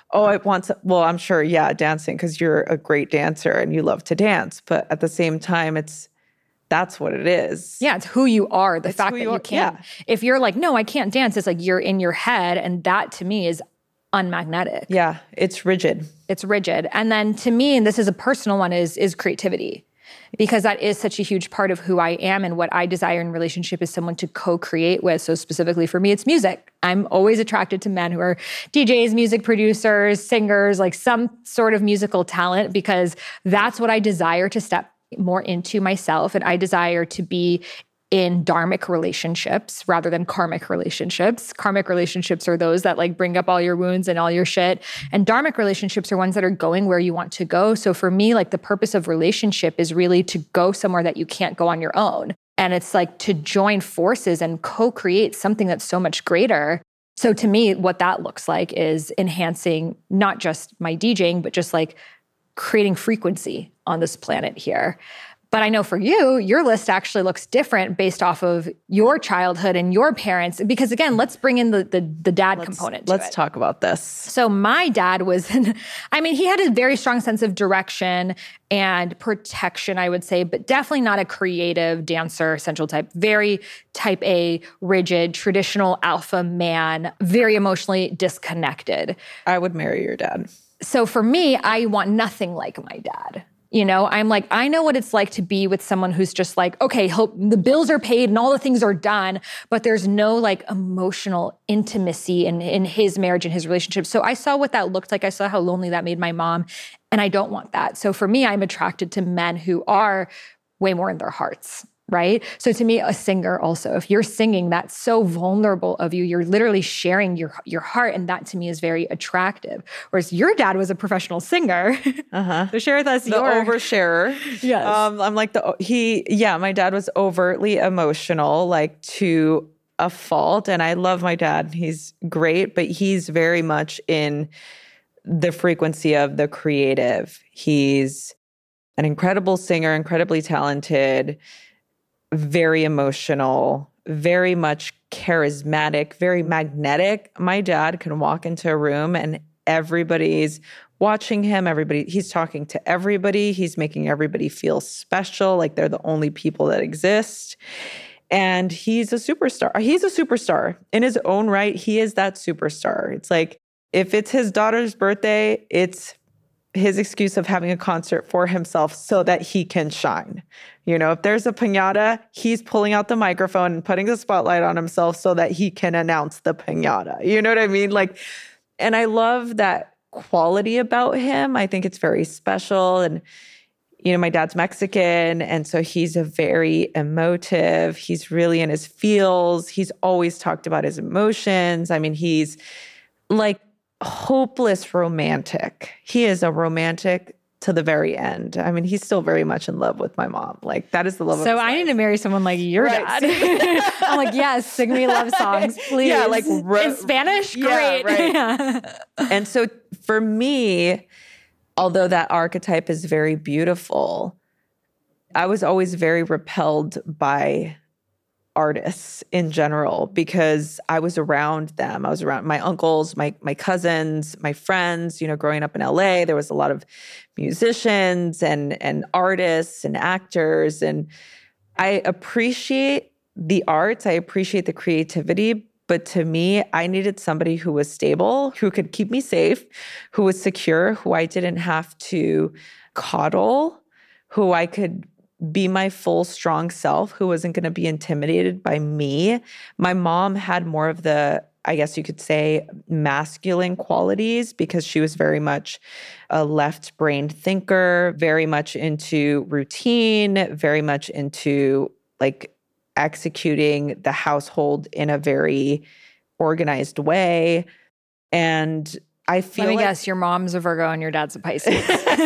I'm sure, dancing, because you're a great dancer and you love to dance. But at the same time, that's what it is. Yeah, it's who you are. The fact that you can't. Yeah. If you're like, no, I can't dance, it's like you're in your head. And that to me is unmagnetic. Yeah, it's rigid. It's rigid. And then to me, and this is a personal one, is creativity. Because that is such a huge part of who I am, and what I desire in relationship is someone to co-create with. So specifically for me, it's music. I'm always attracted to men who are DJs, music producers, singers, like some sort of musical talent, because that's what I desire to step more into myself. And I desire to be in dharmic relationships rather than karmic relationships. Karmic relationships are those that like bring up all your wounds and all your shit. And dharmic relationships are ones that are going where you want to go. So for me, like the purpose of relationship is really to go somewhere that you can't go on your own. And it's like to join forces and co-create something that's so much greater. So to me, what that looks like is enhancing not just my DJing, but just like creating frequency on this planet here. But I know for you, your list actually looks different based off of your childhood and your parents. Because again, let's bring in the dad component to it. Let's talk about this. So my dad was, he had a very strong sense of direction and protection, I would say, but definitely not a creative dancer, central type. Very type A, rigid, traditional alpha man, very emotionally disconnected. I would marry your dad. So for me, I want nothing like my dad. You know, I'm like, I know what it's like to be with someone who's just like, okay, the bills are paid and all the things are done, but there's no like emotional intimacy in his marriage and his relationship. So I saw what that looked like. I saw how lonely that made my mom. And I don't want that. So for me, I'm attracted to men who are way more in their hearts. Right? So to me, a singer also, if you're singing, that's so vulnerable of you. You're literally sharing your heart. And that to me is very attractive. Whereas your dad was a professional singer. So share with us the oversharer. Yes. I'm like my dad was overtly emotional, like to a fault. And I love my dad. He's great, but he's very much in the frequency of the creative. He's an incredible singer, incredibly talented, very emotional, very much charismatic, very magnetic. My dad can walk into a room and everybody's watching him. He's talking to everybody. He's making everybody feel special, like they're the only people that exist. And he's a superstar. He's a superstar in his own right. He is that superstar. It's like, if it's his daughter's birthday, it's his excuse of having a concert for himself so that he can shine. You know, if there's a piñata, he's pulling out the microphone and putting the spotlight on himself so that he can announce the piñata. You know what I mean? Like, and I love that quality about him. I think it's very special. And, you know, my dad's Mexican. And so he's a very emotive. He's really in his feels. He's always talked about his emotions. I mean, he's like hopeless romantic. He is a romantic to the very end. I mean, he's still very much in love with my mom. Like, that is the love of his life. So I need to marry someone like your dad. I'm like, yes, sing me love songs, please. Yeah, like in Spanish? Yeah, great. right. Yeah. And so for me, although that archetype is very beautiful, I was always very repelled by artists in general because I was around them. I was around my uncles, my cousins, my friends. You know, growing up in LA, there was a lot of musicians and artists and actors. And I appreciate the arts. I appreciate the creativity. But to me, I needed somebody who was stable, who could keep me safe, who was secure, who I didn't have to coddle, who I could be my full, strong self, who wasn't going to be intimidated by me. My mom had more of the, I guess you could say, masculine qualities because she was very much a left-brained thinker, very much into routine, very much into like executing the household in a very organized way. And I feel Let me like guess, your mom's a Virgo and your dad's a Pisces.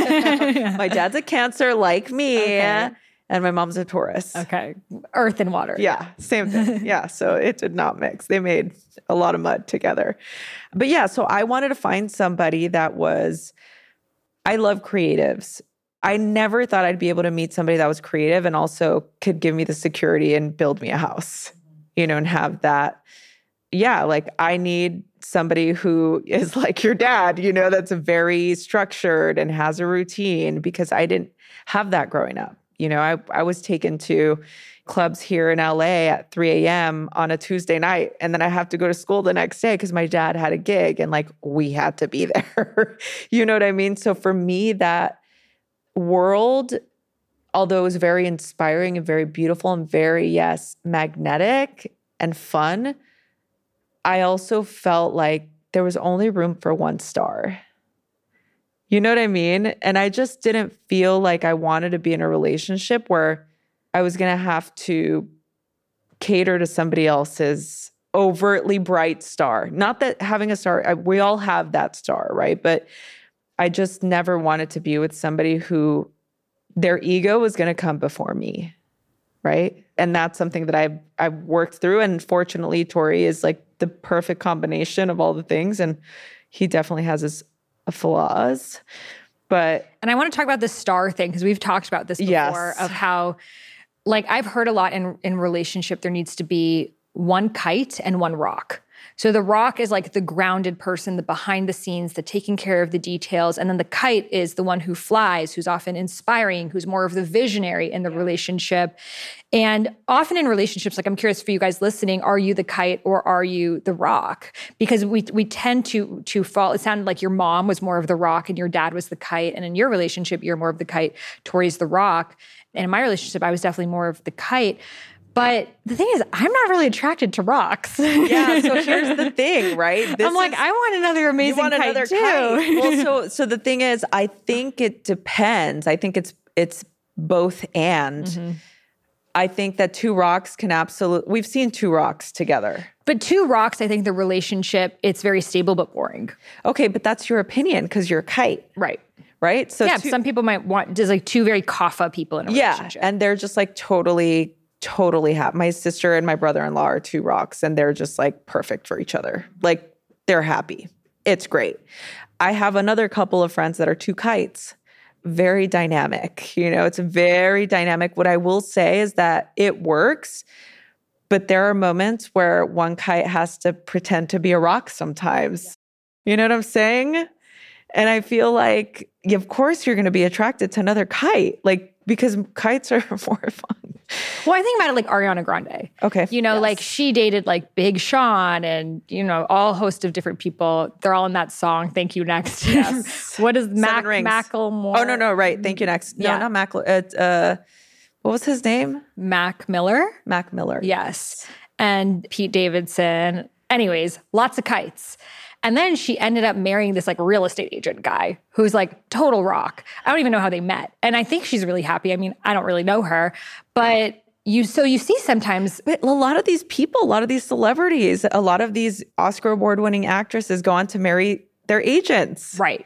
my dad's a Cancer like me. Okay. And my mom's a Taurus. Okay. Earth and water. Yeah, same thing. Yeah, so it did not mix. They made a lot of mud together. But yeah, so I wanted to find somebody that was, I love creatives. I never thought I'd be able to meet somebody that was creative and also could give me the security and build me a house, you know, and have that. Yeah, like I need somebody who is like your dad, you know, that's very structured and has a routine because I didn't have that growing up. You know, I was taken to clubs here in LA at 3 a.m. on a Tuesday night. And then I have to go to school the next day because my dad had a gig and like we had to be there. You know what I mean? So for me, that world, although it was very inspiring and very beautiful and very, yes, magnetic and fun, I also felt like there was only room for one star. You know what I mean? And I just didn't feel like I wanted to be in a relationship where I was going to have to cater to somebody else's overtly bright star. Not that having a star, we all have that star, right? But I just never wanted to be with somebody who their ego was going to come before me, right? And that's something that I've worked through. And fortunately, Tori is like the perfect combination of all the things. And he definitely has his flaws. And I want to talk about the star thing because we've talked about this before. Yes. Of how, like, I've heard a lot in relationship, there needs to be one kite and one rock. So the rock is like the grounded person, the behind the scenes, the taking care of the details. And then the kite is the one who flies, who's often inspiring, who's more of the visionary in the relationship. And often in relationships, like I'm curious for you guys listening, are you the kite or are you the rock? Because we tend to fall. It sounded like your mom was more of the rock and your dad was the kite. And in your relationship, you're more of the kite, Tori's the rock. And in my relationship, I was definitely more of the kite. But the thing is, I'm not really attracted to rocks. Yeah, so here's the thing, right? I'm like, I want another amazing kite too. Well, so the thing is, I think it depends. I think it's both and. Mm-hmm. I think that two rocks can we've seen two rocks together. But two rocks, I think the relationship, it's very stable but boring. Okay, but that's your opinion because you're a kite. Right. Right? So yeah, some people might want just like two very kaffa people in a relationship. Yeah, and they're just like totally happy. My sister and my brother-in-law are two rocks and they're just like perfect for each other. Like they're happy. It's great. I have another couple of friends that are two kites. Very dynamic. It's very dynamic. What I will say is that it works, but there are moments where one kite has to pretend to be a rock sometimes. You know what I'm saying? And I feel like, of course, you're going to be attracted to another kite, like because kites are more fun. Well, I think about it like Ariana Grande. Okay. Like she dated like Big Sean and, all host of different people. They're all in that song, Thank You Next. Yes. What is Macklemore? Oh, no, right. Thank You Next. No, not Macklemore. What was his name? Mac Miller. Mac Miller. Yes. And Pete Davidson. Anyways, lots of kites. And then she ended up marrying this like real estate agent guy who's like total rock. I don't even know how they met. And I think she's really happy. I mean, I don't really know her, but you see sometimes. But a lot of these people, a lot of these celebrities, a lot of these Oscar award-winning actresses go on to marry their agents. Right.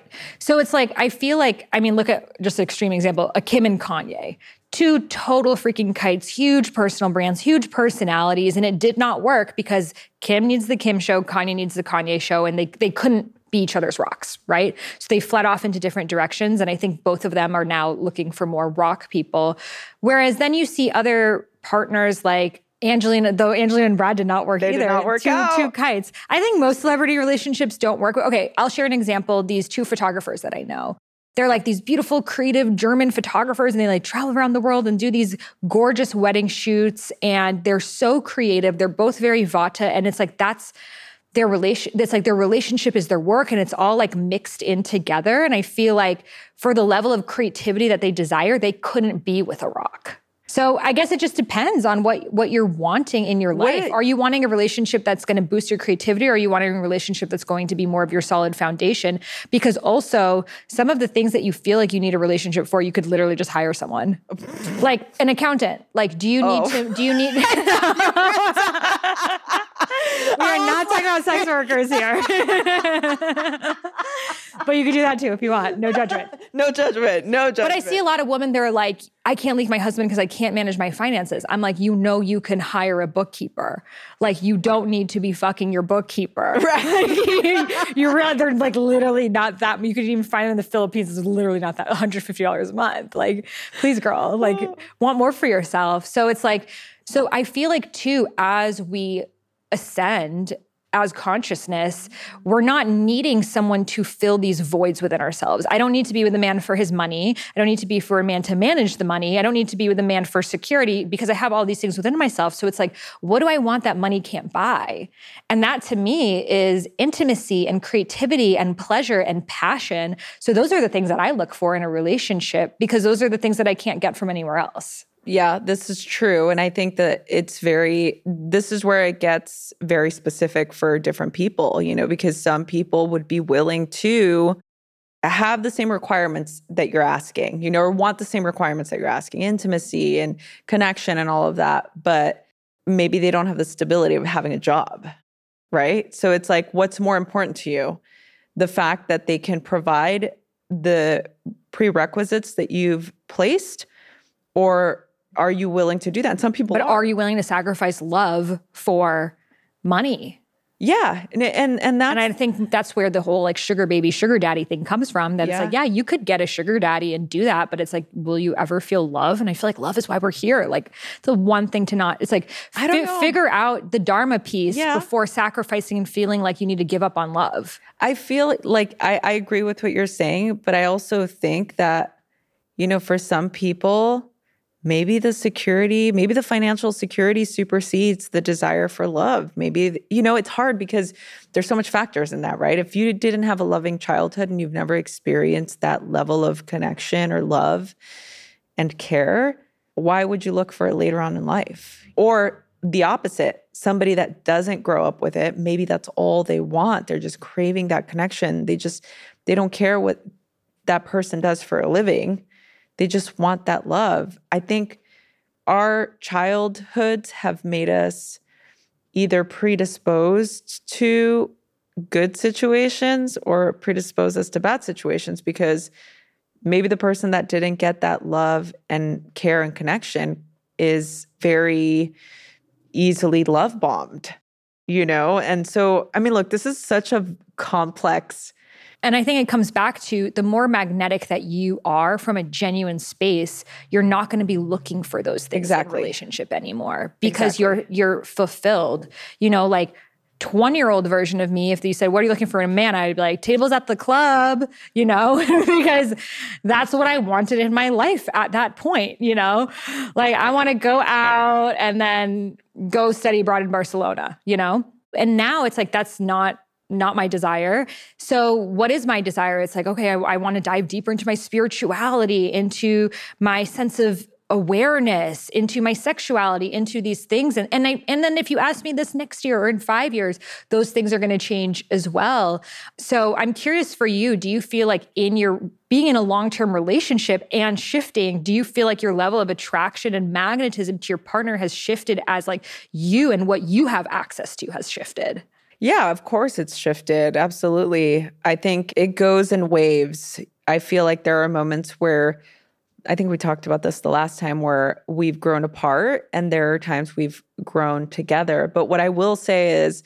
So it's like, I feel like, I mean, look at just an extreme example, a Kim and Kanye. Two total freaking kites, huge personal brands, huge personalities, and it did not work because Kim needs the Kim show, Kanye needs the Kanye show, and they couldn't be each other's rocks, right? So they fled off into different directions, and I think both of them are now looking for more rock people. Whereas then you see other partners like Angelina, though Angelina and Brad did not work either. Did not work out. Two kites. I think most celebrity relationships don't work. Okay, I'll share an example. These two photographers that I know. They're like these beautiful, creative German photographers, and they like travel around the world and do these gorgeous wedding shoots. And they're so creative. They're both very Vata, and it's like that's their relation. It's like their relationship is their work, and it's all like mixed in together. And I feel like for the level of creativity that they desire, they couldn't be with a rock. So I guess it just depends on what you're wanting in your life. Are you wanting a relationship that's going to boost your creativity, or are you wanting a relationship that's going to be more of your solid foundation? Because also some of the things that you feel like you need a relationship for, you could literally just hire someone. Like an accountant. Like, do you need We are not talking about sex workers here. But you could do that too if you want. No judgment. No judgment. But I see a lot of women, they're like, I can't leave my husband because I can't manage my finances. I'm like, you can hire a bookkeeper. Like, you don't need to be fucking your bookkeeper. Right. They're like literally not that. You could even find them in the Philippines. It's literally not that $150 a month. Like, please, girl, like want more for yourself. So it's like, so I feel like too, as we ascend as consciousness, we're not needing someone to fill these voids within ourselves. I don't need to be with a man for his money. I don't need to be for a man to manage the money. I don't need to be with a man for security because I have all these things within myself. So it's like, what do I want that money can't buy? And that to me is intimacy and creativity and pleasure and passion. So those are the things that I look for in a relationship because those are the things that I can't get from anywhere else. Yeah, this is true. And I think that this is where it gets very specific for different people, because some people would be willing to have the same requirements that you're asking, or want the same requirements that you're asking, intimacy and connection and all of that. But maybe they don't have the stability of having a job, right? So it's like, what's more important to you? The fact that they can provide the prerequisites that you've placed, or are you willing to do that? And some people are you willing to sacrifice love for money? Yeah. And that's, and I think that's where the whole like sugar baby, sugar daddy thing comes from. That it's like, yeah, you could get a sugar daddy and do that, but it's like, will you ever feel love? And I feel like love is why we're here. Like the one thing to not, it's like, figure out the Dharma piece before sacrificing and feeling like you need to give up on love. I feel like I agree with what you're saying, but I also think that, you know, for some people, maybe the financial security supersedes the desire for love. Maybe, you know, it's hard because there's so much factors in that, right? If you didn't have a loving childhood and you've never experienced that level of connection or love and care, why would you look for it later on in life? Or the opposite, somebody that doesn't grow up with it, maybe that's all they want. They're just craving that connection. They don't care what that person does for a living. They just want that love. I think our childhoods have made us either predisposed to good situations or predispose us to bad situations, because maybe the person that didn't get that love and care and connection is very easily love bombed, you know? And so, I mean, look, this is such a complex. And I think it comes back to the more magnetic that you are from a genuine space, you're not going to be looking for those things in a relationship anymore because you're fulfilled. You know, like 20-year-old version of me, if you said, what are you looking for in a man? I'd be like, tables at the club, you know, because that's what I wanted in my life at that point, you know? Like I want to go out and then go study abroad in Barcelona, you know? And now it's like, that's not my desire. So what is my desire? It's like, okay, I want to dive deeper into my spirituality, into my sense of awareness, into my sexuality, into these things. And then if you ask me this next year or in 5 years, those things are going to change as well. So I'm curious for you, do you feel like in your being in a long-term relationship and shifting, do you feel like your level of attraction and magnetism to your partner has shifted as like you and what you have access to has shifted? Yeah, of course it's shifted. Absolutely. I think it goes in waves. I feel like there are moments where, I think we talked about this the last time, where we've grown apart and there are times we've grown together. But what I will say is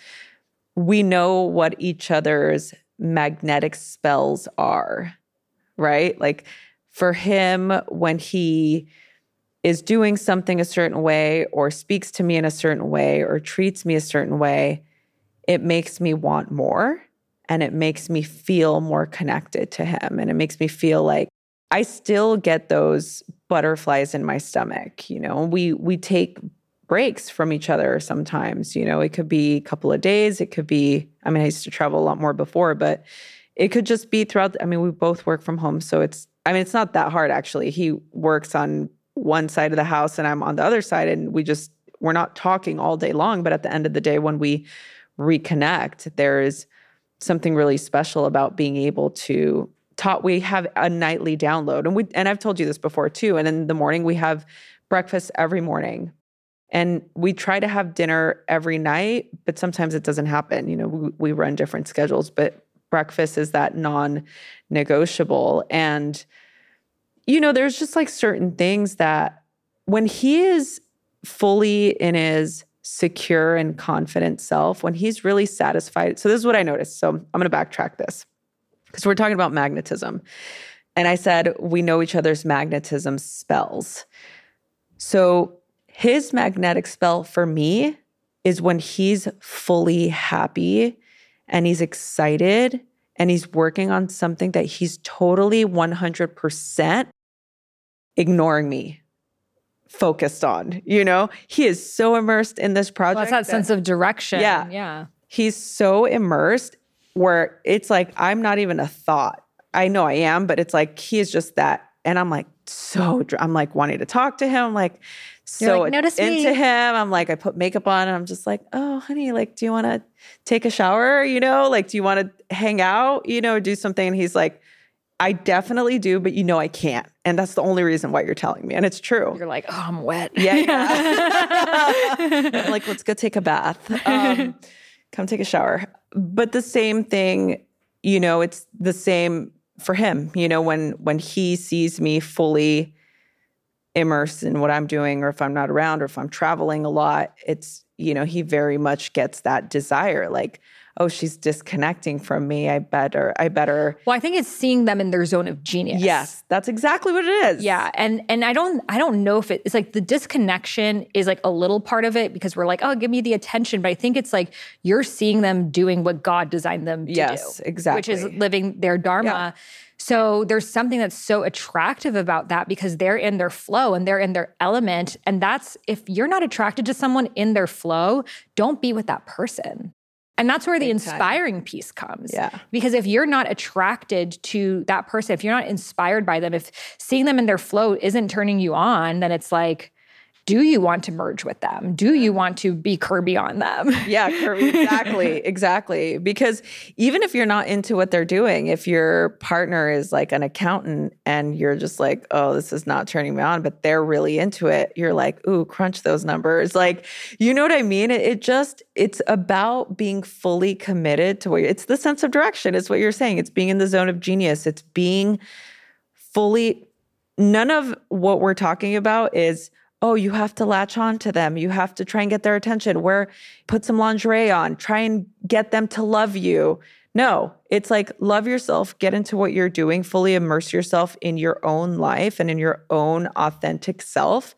we know what each other's magnetic spells are, right? Like for him, when he is doing something a certain way or speaks to me in a certain way or treats me a certain way, it makes me want more and it makes me feel more connected to him. And it makes me feel like I still get those butterflies in my stomach. You know, we take breaks from each other sometimes. You know, it could be a couple of days. It could be, I mean, I used to travel a lot more before, but it could just be throughout. I mean, we both work from home. So it's not that hard actually. He works on one side of the house and I'm on the other side, and we're not talking all day long. But at the end of the day, when we reconnect, there is something really special about being able to talk. We have a nightly download, and I've told you this before too. And in the morning, we have breakfast every morning, and we try to have dinner every night, but sometimes it doesn't happen. You know, we run different schedules, but breakfast is that non-negotiable. And, you know, there's just like certain things that when he is fully in his secure and confident self, when he's really satisfied. So this is what I noticed. So I'm going to backtrack this because we're talking about magnetism. And I said, we know each other's magnetism spells. So his magnetic spell for me is when he's fully happy and he's excited and he's working on something that he's totally 100% ignoring me focused on, you know? He is so immersed in this project. Well, it's that sense of direction. Yeah. He's so immersed where it's like, I'm not even a thought. I know I am, but it's like, he is just that. And I'm like, I'm like wanting to talk to him. I'm like, so notice into me. him. I'm like, I put makeup on and I'm just like, oh, honey, like, do you want to take a shower? You know, like, do you want to hang out, you know, do something? And he's like, I definitely do, but you know, I can't. And that's the only reason why you're telling me. And it's true. You're like, oh, I'm wet. Yeah. I'm like, let's go take a bath. Come take a shower. But the same thing, you know, it's the same for him. You know, when he sees me fully immersed in what I'm doing, or if I'm not around, or if I'm traveling a lot, it's he very much gets that desire, like, oh, she's disconnecting from me. I better. Well, I think it's seeing them in their zone of genius. Yes, that's exactly what it is. Yeah. And I don't know if it's like the disconnection is like a little part of it because we're like, oh, give me the attention. But I think it's like you're seeing them doing what God designed them to do. Yes, exactly. Which is living their dharma. Yeah. So there's something that's so attractive about that because they're in their flow and they're in their element. And that's, if you're not attracted to someone in their flow, don't be with that person. And that's where the inspiring piece comes. Yeah. Because if you're not attracted to that person, if you're not inspired by them, if seeing them in their flow isn't turning you on, then it's like, do you want to merge with them? Do you want to be Kirby on them? Yeah, Kirby, exactly. Because even if you're not into what they're doing, if your partner is like an accountant and you're just like, oh, this is not turning me on, but they're really into it, you're like, ooh, crunch those numbers. Like, you know what I mean? It's about being fully committed to it's the sense of direction. It's what you're saying. It's being in the zone of genius. It's being fully, none of what we're talking about is, oh, you have to latch on to them. You have to try and get their attention. Put some lingerie on, try and get them to love you. No, it's like love yourself, get into what you're doing, fully immerse yourself in your own life and in your own authentic self.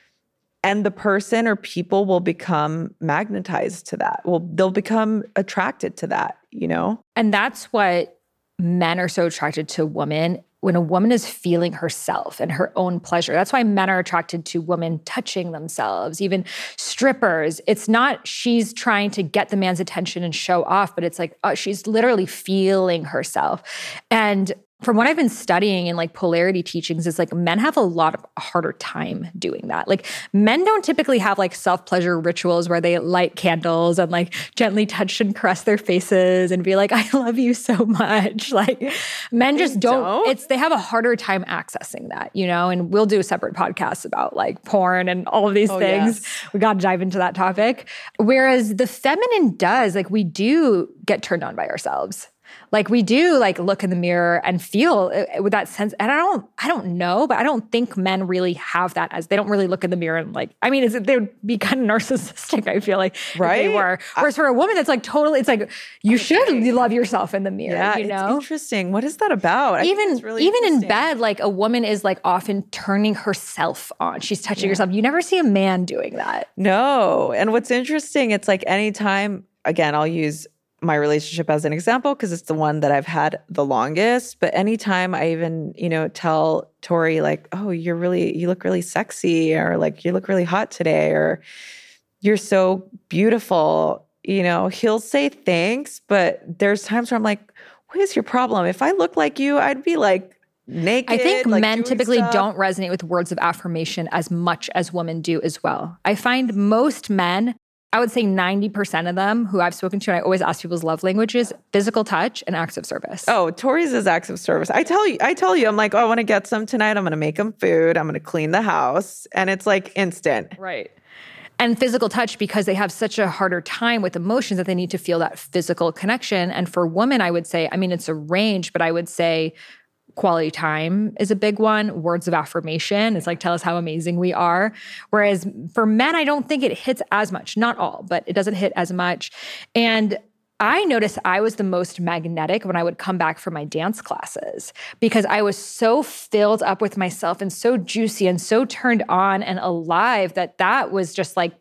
And the person or people will become magnetized to that. They'll become attracted to that, And that's what men are so attracted to women. When a woman is feeling herself and her own pleasure, that's why men are attracted to women touching themselves, even strippers. It's not she's trying to get the man's attention and show off, but it's like she's literally feeling herself. And from what I've been studying in like polarity teachings, is like men have a lot of harder time doing that. Like men don't typically have like self-pleasure rituals where they light candles and like gently touch and caress their faces and be like, I love you so much. Like men just don't. They have a harder time accessing that, and we'll do a separate podcast about like porn and all of these things. Yes. We got to dive into that topic. Whereas the feminine does, like we do get turned on by ourselves. Like we do like look in the mirror and feel with that sense. And I don't know, but I don't think men really have that they don't really look in the mirror and like, I mean, they would be kind of narcissistic, I feel like, right? If they were. Whereas for a woman, it's like totally, it's like, you should love yourself in the mirror, yeah, it's interesting. What is that about? Even in bed, like a woman is like often turning herself on. She's touching herself. You never see a man doing that. No. And what's interesting, it's like anytime, again, I'll use my relationship as an example because it's the one that I've had the longest. But anytime I even, tell Tori like, oh, you look really sexy, or like, you look really hot today, or you're so beautiful, he'll say thanks. But there's times where I'm like, what is your problem? If I look like you, I'd be like naked. I think like men typically don't resonate with words of affirmation as much as women do as well. I find most men, I would say 90% of them who I've spoken to, and I always ask people's love languages, physical touch and acts of service. Oh, Tori's is acts of service. I tell you, I'm like, oh, I want to get some tonight. I'm going to make them food. I'm going to clean the house. And it's like instant. Right. And physical touch, because they have such a harder time with emotions that they need to feel that physical connection. And for women, I would say, I mean, it's a range, but I would say quality time is a big one. Words of affirmation. It's like, tell us how amazing we are. Whereas for men, I don't think it hits as much. Not all, but it doesn't hit as much. And I noticed I was the most magnetic when I would come back from my dance classes because I was so filled up with myself and so juicy and so turned on and alive that was just like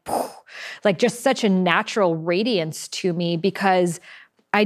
just such a natural radiance to me because I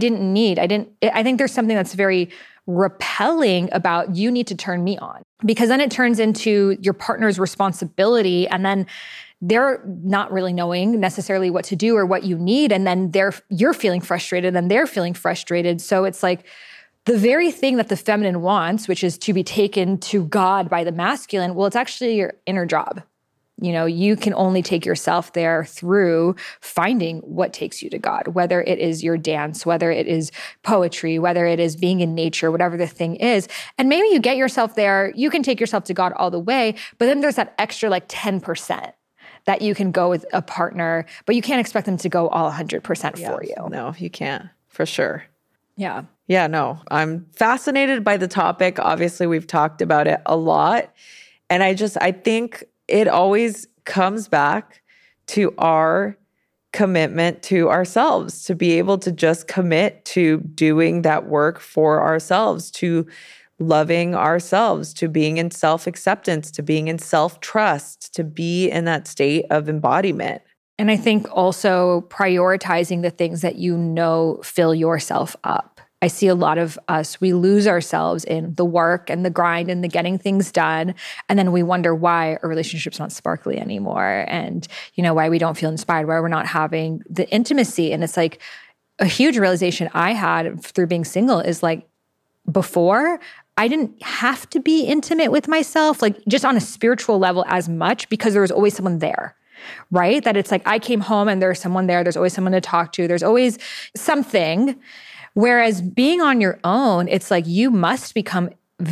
think there's something that's very repelling about you need to turn me on, because then it turns into your partner's responsibility, and then they're not really knowing necessarily what to do or what you need, and then you're feeling frustrated and they're feeling frustrated. So it's like the very thing that the feminine wants, which is to be taken to God by the masculine, well, it's actually your inner job. You can only take yourself there through finding what takes you to God, whether it is your dance, whether it is poetry, whether it is being in nature, whatever the thing is. And maybe you get yourself there, you can take yourself to God all the way, but then there's that extra like 10% that you can go with a partner, but you can't expect them to go all 100% for you. No, you can't, for sure. Yeah. Yeah, no, I'm fascinated by the topic. Obviously, we've talked about it a lot. And I think it always comes back to our commitment to ourselves, to be able to just commit to doing that work for ourselves, to loving ourselves, to being in self-acceptance, to being in self-trust, to be in that state of embodiment. And I think also prioritizing the things that you know fill yourself up. I see a lot of us, we lose ourselves in the work and the grind and the getting things done. And then we wonder why our relationship's not sparkly anymore. And, why we don't feel inspired, why we're not having the intimacy. And it's like a huge realization I had through being single is like, before, I didn't have to be intimate with myself, like just on a spiritual level as much, because there was always someone there. Right? That it's like I came home and there's someone there. There's always someone to talk to. There's always something. Whereas being on your own, it's like you must become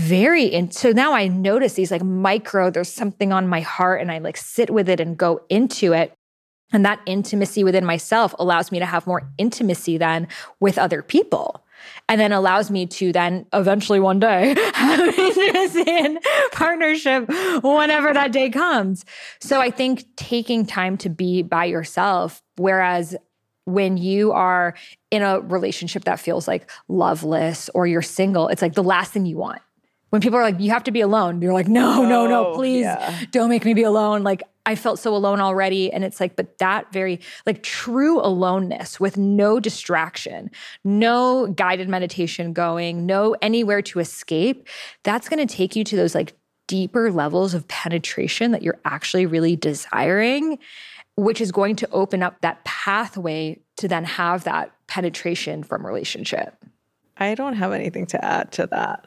so now I notice these like there's something on my heart and I like sit with it and go into it. And that intimacy within myself allows me to have more intimacy then with other people. And then allows me to then eventually one day have intimacy and partnership whenever that day comes. So I think taking time to be by yourself, whereas when you are in a relationship that feels like loveless or you're single, it's like the last thing you want. When people are like, you have to be alone, you're like, no, please don't make me be alone. Like I felt so alone already. And it's like, but that very like true aloneness with no distraction, no guided meditation going, no anywhere to escape, that's going to take you to those like deeper levels of penetration that you're actually really desiring, which is going to open up that pathway to then have that penetration from relationship. I don't have anything to add to that.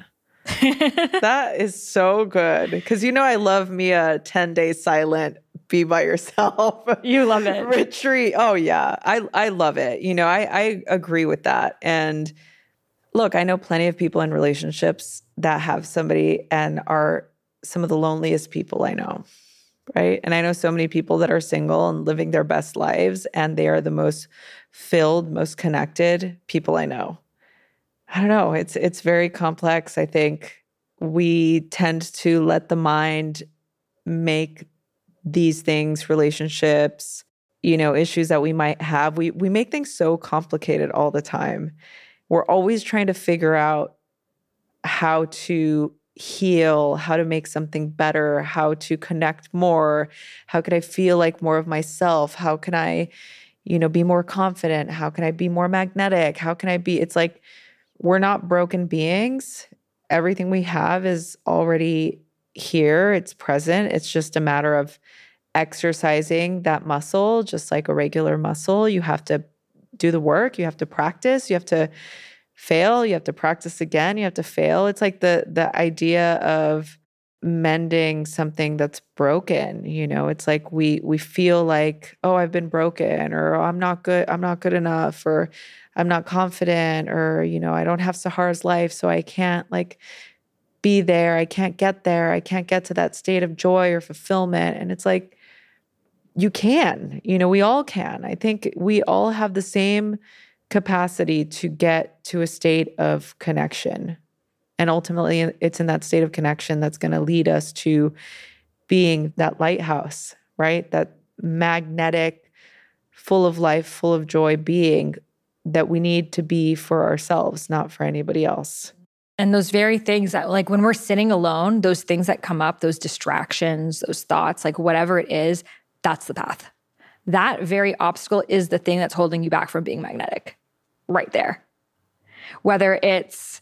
That is so good. Because I love me a 10-day silent, be by yourself. You love it. Retreat. Oh yeah. I love it. I agree with that. And look, I know plenty of people in relationships that have somebody and are some of the loneliest people I know. Right. And I know so many people that are single and living their best lives, and they are the most filled, most connected people I know. I don't know. It's very complex. I think we tend to let the mind make these things, relationships, issues that we might have. We make things so complicated all the time. We're always trying to figure out how to heal, how to make something better, how to connect more, how could I feel like more of myself? How can I, be more confident? How can I be more magnetic? How can I be, it's like, we're not broken beings. Everything we have is already here. It's present. It's just a matter of exercising that muscle, just like a regular muscle. You have to do the work. You have to practice. You have to fail. You have to practice again. You have to fail. It's like the idea of mending something that's broken. It's like we feel like, oh, I've been broken, or oh, I'm not good enough, or I'm not confident, or, I don't have Sahara's life, so I can't like be there. I can't get there. I can't get to that state of joy or fulfillment. And it's like, you can, we all can. I think we all have the same capacity to get to a state of connection. And ultimately, it's in that state of connection that's going to lead us to being that lighthouse, right? That magnetic, full of life, full of joy being that we need to be for ourselves, not for anybody else. And those very things that, like when we're sitting alone, those things that come up, those distractions, those thoughts, like whatever it is, that's the path. That very obstacle is the thing that's holding you back from being magnetic right there. Whether it's,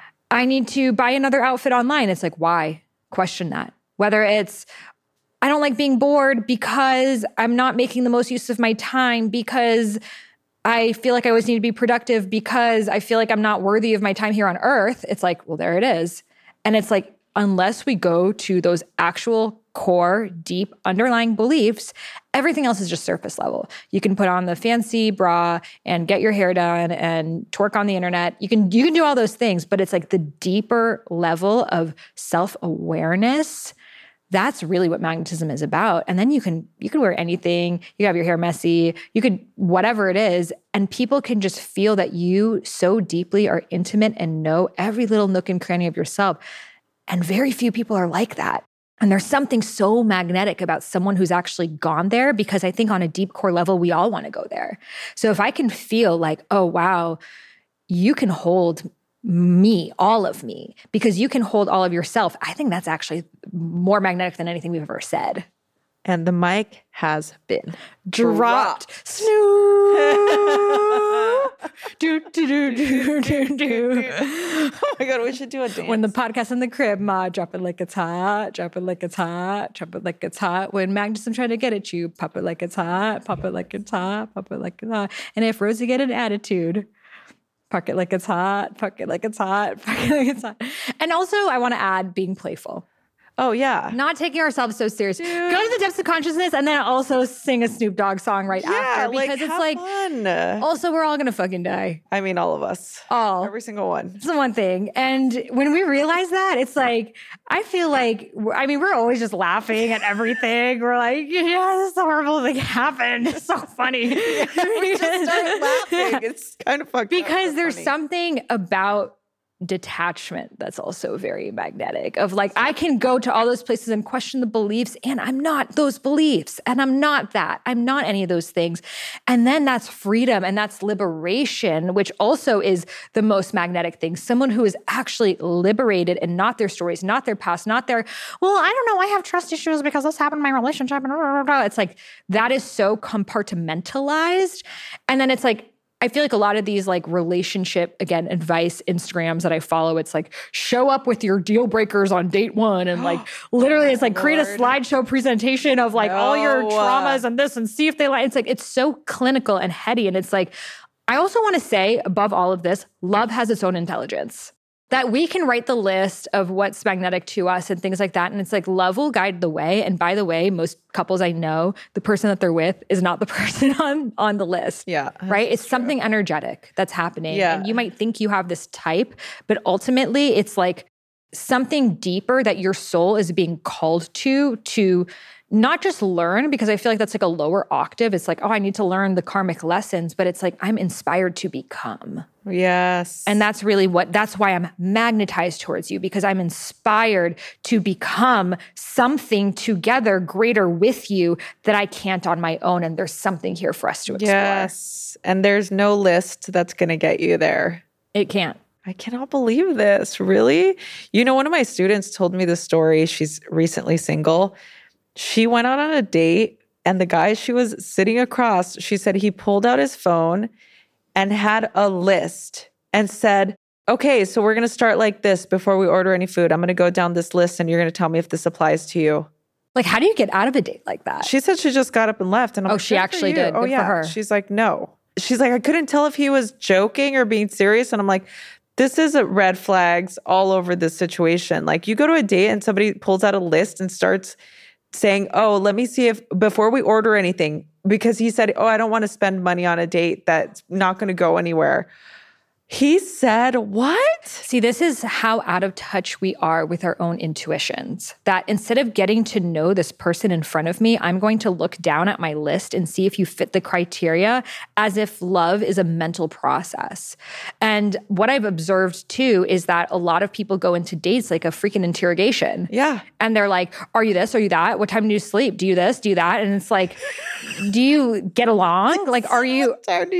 I need to buy another outfit online. It's like, why? Question that. Whether it's, I don't like being bored because I'm not making the most use of my time, because I feel like I always need to be productive, because I feel like I'm not worthy of my time here on earth. It's like, well, there it is. And it's like, unless we go to those actual core, deep, underlying beliefs, everything else is just surface level. You can put on the fancy bra and get your hair done and twerk on the internet. You can do all those things, but it's like the deeper level of self-awareness. That's really what magnetism is about. And then you can wear anything. You have your hair messy. You could, whatever it is. And people can just feel that you so deeply are intimate and know every little nook and cranny of yourself. And very few people are like that. And there's something so magnetic about someone who's actually gone there, because I think on a deep core level, we all want to go there. So if I can feel like, oh, wow, you can hold me, all of me, because you can hold all of yourself, I think that's actually more magnetic than anything we've ever said. And the mic has been dropped. Snoop. do, do, do, do, do, do. Oh my God, we should do a dance. When the podcast in the crib, ma, drop it like it's hot, drop it like it's hot, drop it like it's hot. When Magnus, I'm trying to get at you, pop it like it's hot, pop it like it's hot, pop it like it's hot. And if Rosie get an attitude, park it like it's hot, park it like it's hot, park it like it's hot. And also, I want to add being playful. Oh, yeah. Not taking ourselves so serious. Go to the depths of consciousness and then also sing a Snoop Dogg song right after. Because it's like, fun. Also, we're all going to fucking die. I mean, all of us. All. Every single one. It's the one thing. And when we realize that, it's like, I feel like, I mean, we're always just laughing at everything. We're like, yeah, this horrible thing happened. It's so funny. Yeah, we just start laughing. It's kind of fucked because up, there's funny. something about detachment that's also very magnetic of like, I can go to all those places and question the beliefs, and I'm not those beliefs, and I'm not that. I'm not any of those things. And then that's freedom and that's liberation, which also is the most magnetic thing. Someone who is actually liberated and not their stories, not their past, not their, well, I don't know, I have trust issues because this happened in my relationship. And it's like, that is so compartmentalized. And then it's like, I feel like a lot of these like relationship, again, advice Instagrams that I follow, it's like show up with your deal breakers on date one. And like literally it's like create a slideshow presentation of like all your traumas and this and see if they like, it's like, it's so clinical and heady. And it's like, I also want to say above all of this, love has its own intelligence. That we can write the list of what's magnetic to us and things like that. And it's like, love will guide the way. And by the way, most couples I know, the person that they're with is not the person on the list. Yeah. Right? It's something energetic that's happening. Yeah. And you might think you have this type, but ultimately it's like something deeper that your soul is being called to not just learn, because I feel like that's like a lower octave. It's like, oh, I need to learn the karmic lessons, but it's like, I'm inspired to become. Yes. And that's really that's why I'm magnetized towards you, because I'm inspired to become something together greater with you that I can't on my own. And there's something here for us to explore. Yes. And there's no list that's going to get you there. It can't. I cannot believe this. Really? You know, one of my students told me this story. She's recently single. She went out on a date, and the guy she was sitting across, she said he pulled out his phone and had a list and said, okay, so we're going to start like this before we order any food. I'm going to go down this list and you're going to tell me if this applies to you. Like, how do you get out of a date like that? She said she just got up and left. And I'm like, she actually did. Oh, Good yeah. for her. She's like, no. She's like, I couldn't tell if he was joking or being serious. And I'm like, this is red flags all over this situation. Like, you go to a date and somebody pulls out a list and starts saying, oh, let me see if before we order anything, because he said, oh, I don't want to spend money on a date that's not going to go anywhere. He said, what? See, this is how out of touch we are with our own intuitions. That instead of getting to know this person in front of me, I'm going to look down at my list and see if you fit the criteria, as if love is a mental process. And what I've observed too is that a lot of people go into dates like a freaking interrogation. Yeah. And they're like, are you this? Are you that? What time do you sleep? Do you this? Do you that? And it's like, do you get along? Like, are you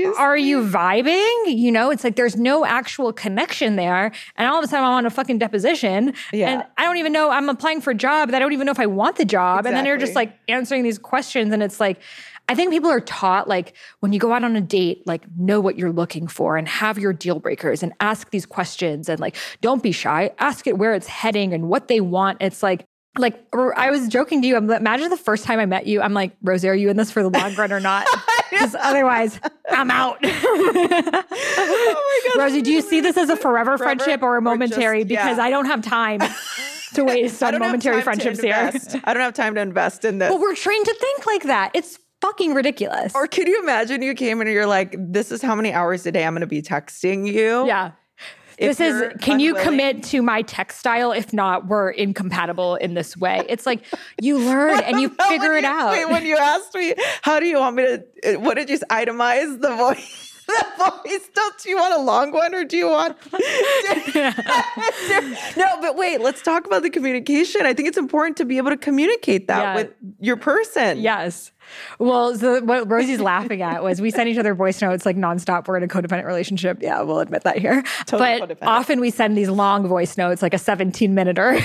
vibing? You know, it's like, there's no actual connection there. And all of a sudden I'm on a fucking deposition. Yeah. And I don't even know, I'm applying for a job that I don't even know if I want the job. Exactly. And then you're just like answering these questions. And it's like, I think people are taught, like, when you go out on a date, like, know what you're looking for and have your deal breakers and ask these questions and like, don't be shy, ask it where it's heading and what they want. It's like I was joking to you. Imagine the first time I met you, I'm like, Rosie, are you in this for the long run or not? Because otherwise, I'm out. Oh my God, Rosie, do you see this as a forever friendship or a momentary? Because I don't have time to waste on momentary friendships here. I don't have time to invest in this. But we're trained to think like that. It's fucking ridiculous. Or can you imagine you came in and you're like, this is how many hours a day I'm going to be texting you? Yeah. This is, can you commit to my text style? If not, we're incompatible in this way. It's like you learn and you figure it out. Wait, when you asked me, how do you want me to, what did you itemize the voice? voice note. Do you want a long one or do you want? No, but wait, let's talk about the communication. I think it's important to be able to communicate that with your person. Yes. Well, so what Rosie's laughing at was we send each other voice notes like nonstop. We're in a codependent relationship. Yeah, we'll admit that here. Totally but often we send these long voice notes, like a 17-minuter,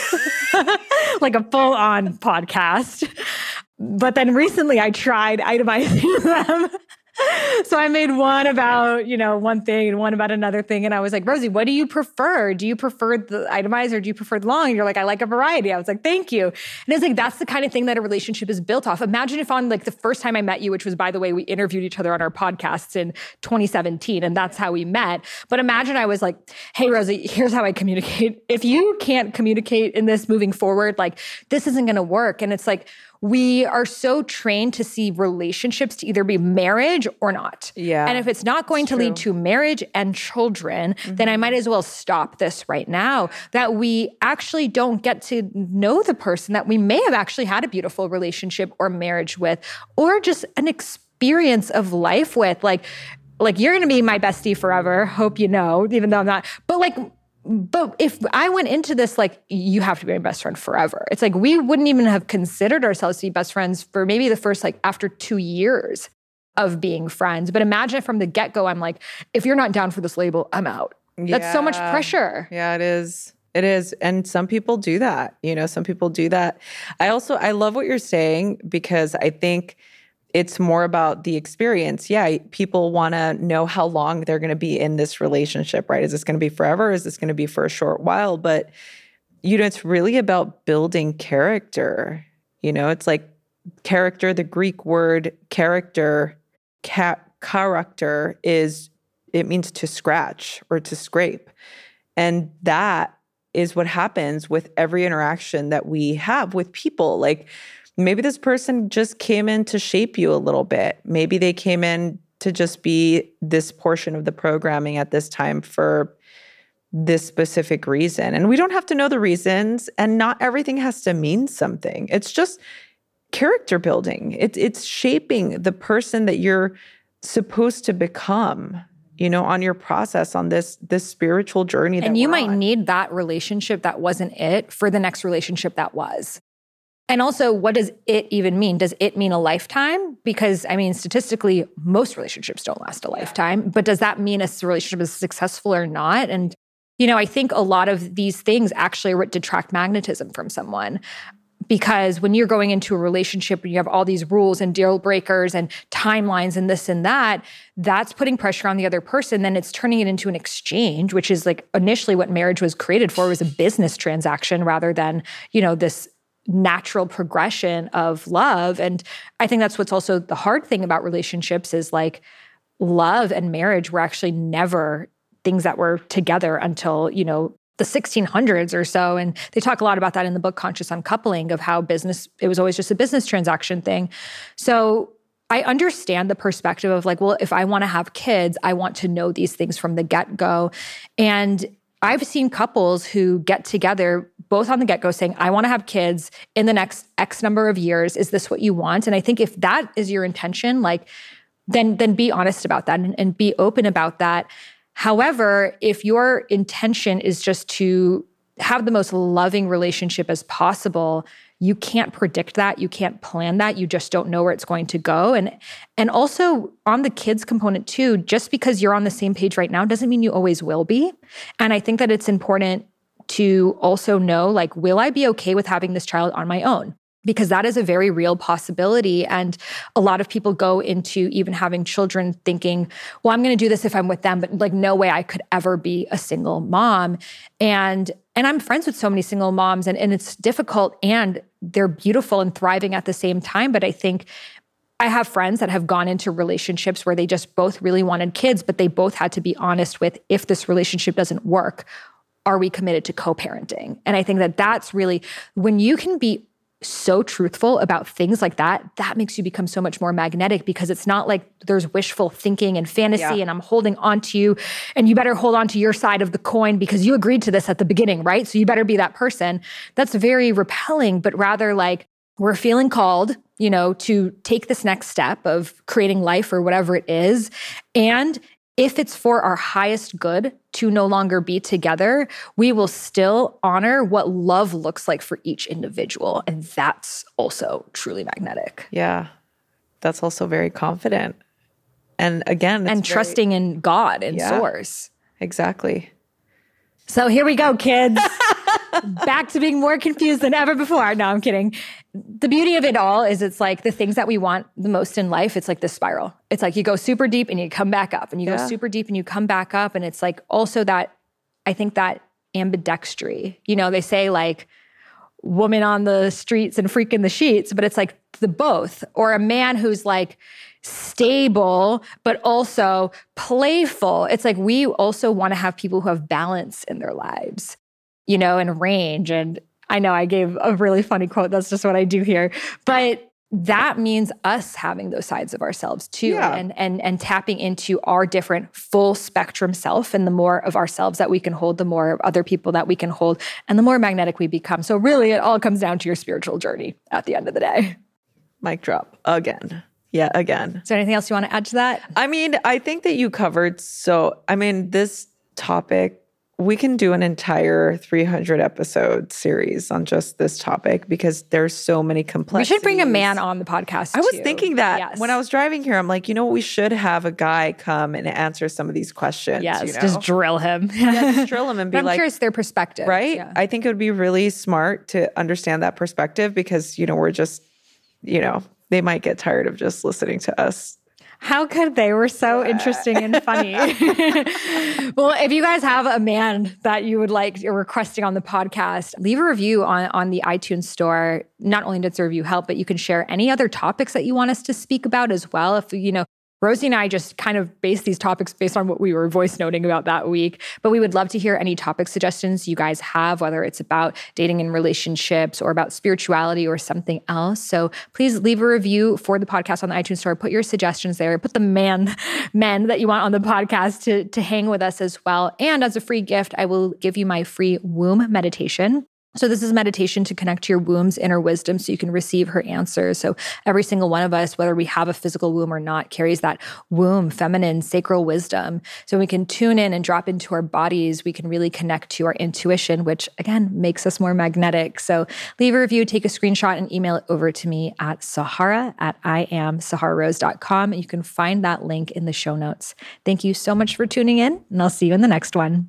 like a full-on podcast. But then recently I tried itemizing them. So I made one about, one thing and one about another thing. And I was like, Rosie, what do you prefer? Do you prefer the itemized or do you prefer the long? And you're like, I like a variety. I was like, thank you. And it's like, that's the kind of thing that a relationship is built off. Imagine if on like the first time I met you, which was, by the way, we interviewed each other on our podcasts in 2017 and that's how we met. But imagine I was like, hey, Rosie, here's how I communicate. If you can't communicate in this moving forward, like this isn't going to work. And it's like, we are so trained to see relationships to either be marriage or not. Yeah. And if it's not going to lead to marriage and children, then I might as well stop this right now. That we actually don't get to know the person that we may have actually had a beautiful relationship or marriage with, or just an experience of life with. Like you're going to be my bestie forever. Hope you know, even though I'm not. But if I went into this, like, you have to be my best friend forever. It's like, we wouldn't even have considered ourselves to be best friends for maybe the first, like, after 2 years of being friends. But imagine from the get-go, I'm like, if you're not down for this label, I'm out. Yeah. That's so much pressure. Yeah, it is. It is. And some people do that. Some people do that. I love what you're saying because I think it's more about the experience. Yeah, people want to know how long they're going to be in this relationship, right? Is this going to be forever? Is this going to be for a short while? But, it's really about building character. It's like character, the Greek word character, character it means to scratch or to scrape. And that is what happens with every interaction that we have with people. Like, maybe this person just came in to shape you a little bit. Maybe they came in to just be this portion of the programming at this time for this specific reason. And we don't have to know the reasons, and not everything has to mean something. It's just character building. It's shaping the person that you're supposed to become, on your process, on this spiritual journey that and you we're might on. Need that relationship that wasn't it for the next relationship that was. And also, what does it even mean? Does it mean a lifetime? Because, statistically, most relationships don't last a lifetime. But does that mean a relationship is successful or not? And, I think a lot of these things actually are what detract magnetism from someone. Because when you're going into a relationship and you have all these rules and deal breakers and timelines and this and that, that's putting pressure on the other person. Then it's turning it into an exchange, which is like initially what marriage was created for, was a business transaction rather than, this natural progression of love. And I think that's what's also the hard thing about relationships is like love and marriage were actually never things that were together until, the 1600s or so. And they talk a lot about that in the book Conscious Uncoupling, of how it was always just a business transaction thing. So I understand the perspective of like, well, if I want to have kids, I want to know these things from the get-go. And I've seen couples who get together both on the get-go saying, I want to have kids in the next X number of years. Is this what you want? And I think if that is your intention, like, then be honest about that and be open about that. However, if your intention is just to have the most loving relationship as possible, you can't predict that. You can't plan that. You just don't know where it's going to go. And also on the kids component too, just because you're on the same page right now doesn't mean you always will be. And I think that it's important to also know, like, will I be okay with having this child on my own? Because that is a very real possibility. And a lot of people go into even having children thinking, well, I'm going to do this if I'm with them, but like, no way I could ever be a single mom. And I'm friends with so many single moms, and it's difficult, and they're beautiful and thriving at the same time. But I think I have friends that have gone into relationships where they just both really wanted kids, but they both had to be honest with, if this relationship doesn't work, are we committed to co-parenting? And I think that that's really, when you can be so truthful about things like that, that makes you become so much more magnetic, because it's not like there's wishful thinking and fantasy and I'm holding on to you and you better hold on to your side of the coin because you agreed to this at the beginning, right? So you better be that person. That's very repelling, but rather like, we're feeling called, to take this next step of creating life or whatever it is. And if it's for our highest good to no longer be together, we will still honor what love looks like for each individual. And that's also truly magnetic. Yeah. That's also very confident. And again, and trusting in God and source. Exactly. So here we go, kids. Back to being more confused than ever before. No, I'm kidding. The beauty of it all is it's like the things that we want the most in life, it's like this spiral. It's like you go super deep and you come back up, and you go super deep and you come back up. And it's like also that, I think that ambidextry, they say like woman on the streets and freak in the sheets, but it's like the both. Or a man who's like stable, but also playful. It's like we also want to have people who have balance in their lives, and range. And I know I gave a really funny quote. That's just what I do here. But that means us having those sides of ourselves too, and tapping into our different full spectrum self. And the more of ourselves that we can hold, the more of other people that we can hold, and the more magnetic we become. So really, it all comes down to your spiritual journey at the end of the day. Mic drop again. Yeah, again. Is there anything else you want to add to that? I mean, I think that you covered this topic, we can do an entire 300 episode series on just this topic because there's so many complexities. We should bring a man on the podcast. I was thinking that when I was driving here. I'm like, we should have a guy come and answer some of these questions. Yes, just drill him. Just drill him and be I'm curious their perspective. Right? Yeah. I think it would be really smart to understand that perspective because, we're just, they might get tired of just listening to us. How could they? We're so interesting and funny. Well, if you guys have a man that you would like, you're requesting on the podcast, leave a review on the iTunes store. Not only does the review help, but you can share any other topics that you want us to speak about as well. If, Rosie and I just kind of base these topics based on what we were voice noting about that week. But we would love to hear any topic suggestions you guys have, whether it's about dating and relationships or about spirituality or something else. So please leave a review for the podcast on the iTunes store. Put your suggestions there. Put the men that you want on the podcast to hang with us as well. And as a free gift, I will give you my free womb meditation. So this is meditation to connect to your womb's inner wisdom so you can receive her answers. So every single one of us, whether we have a physical womb or not, carries that womb, feminine, sacral wisdom. So we can tune in and drop into our bodies. We can really connect to our intuition, which again, makes us more magnetic. So leave a review, take a screenshot and email it over to me at Sahara@IamSaharaRose.com. And you can find that link in the show notes. Thank you so much for tuning in, and I'll see you in the next one.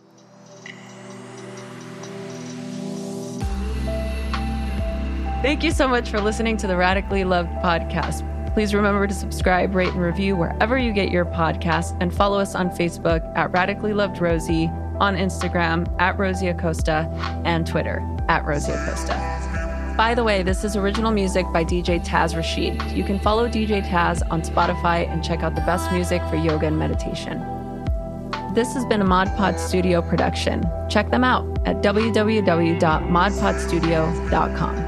Thank you so much for listening to the Radically Loved podcast. Please remember to subscribe, rate, and review wherever you get your podcasts, and follow us on Facebook at Radically Loved Rosie, on Instagram at Rosie Acosta, and Twitter at Rosie Acosta. By the way, this is original music by DJ Taz Rashid. You can follow DJ Taz on Spotify and check out the best music for yoga and meditation. This has been a Mod Pod Studio production. Check them out at www.modpodstudio.com.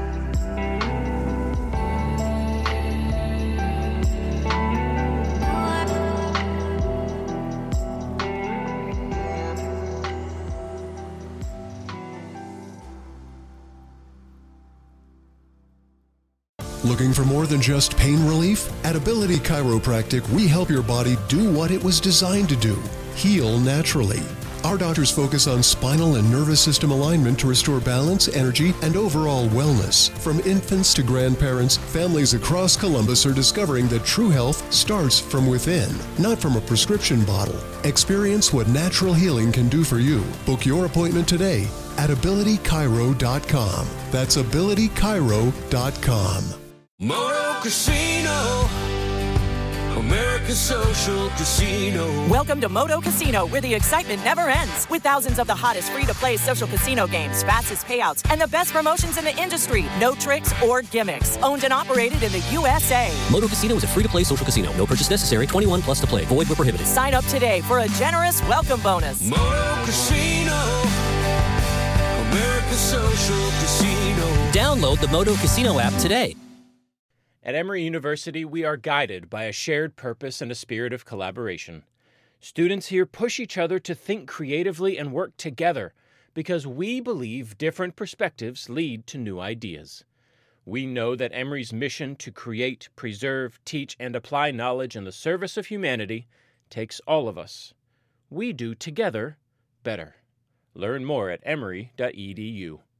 Looking for more than just pain relief? At Ability Chiropractic, we help your body do what it was designed to do, heal naturally. Our doctors focus on spinal and nervous system alignment to restore balance, energy, and overall wellness. From infants to grandparents, families across Columbus are discovering that true health starts from within, not from a prescription bottle. Experience what natural healing can do for you. Book your appointment today at abilitychiro.com. That's abilitychiro.com. Moto Casino, America's social casino. Welcome to Moto Casino, where the excitement never ends. With thousands of the hottest free-to-play social casino games, fastest payouts, and the best promotions in the industry. No tricks or gimmicks. Owned and operated in the USA. Moto Casino is a free-to-play social casino. No purchase necessary. 21 plus to play. Void where prohibited. Sign up today for a generous welcome bonus. Moto Casino, America's social casino. Download the Moto Casino app today. At Emory University, we are guided by a shared purpose and a spirit of collaboration. Students here push each other to think creatively and work together because we believe different perspectives lead to new ideas. We know that Emory's mission to create, preserve, teach, and apply knowledge in the service of humanity takes all of us. We do together better. Learn more at emory.edu.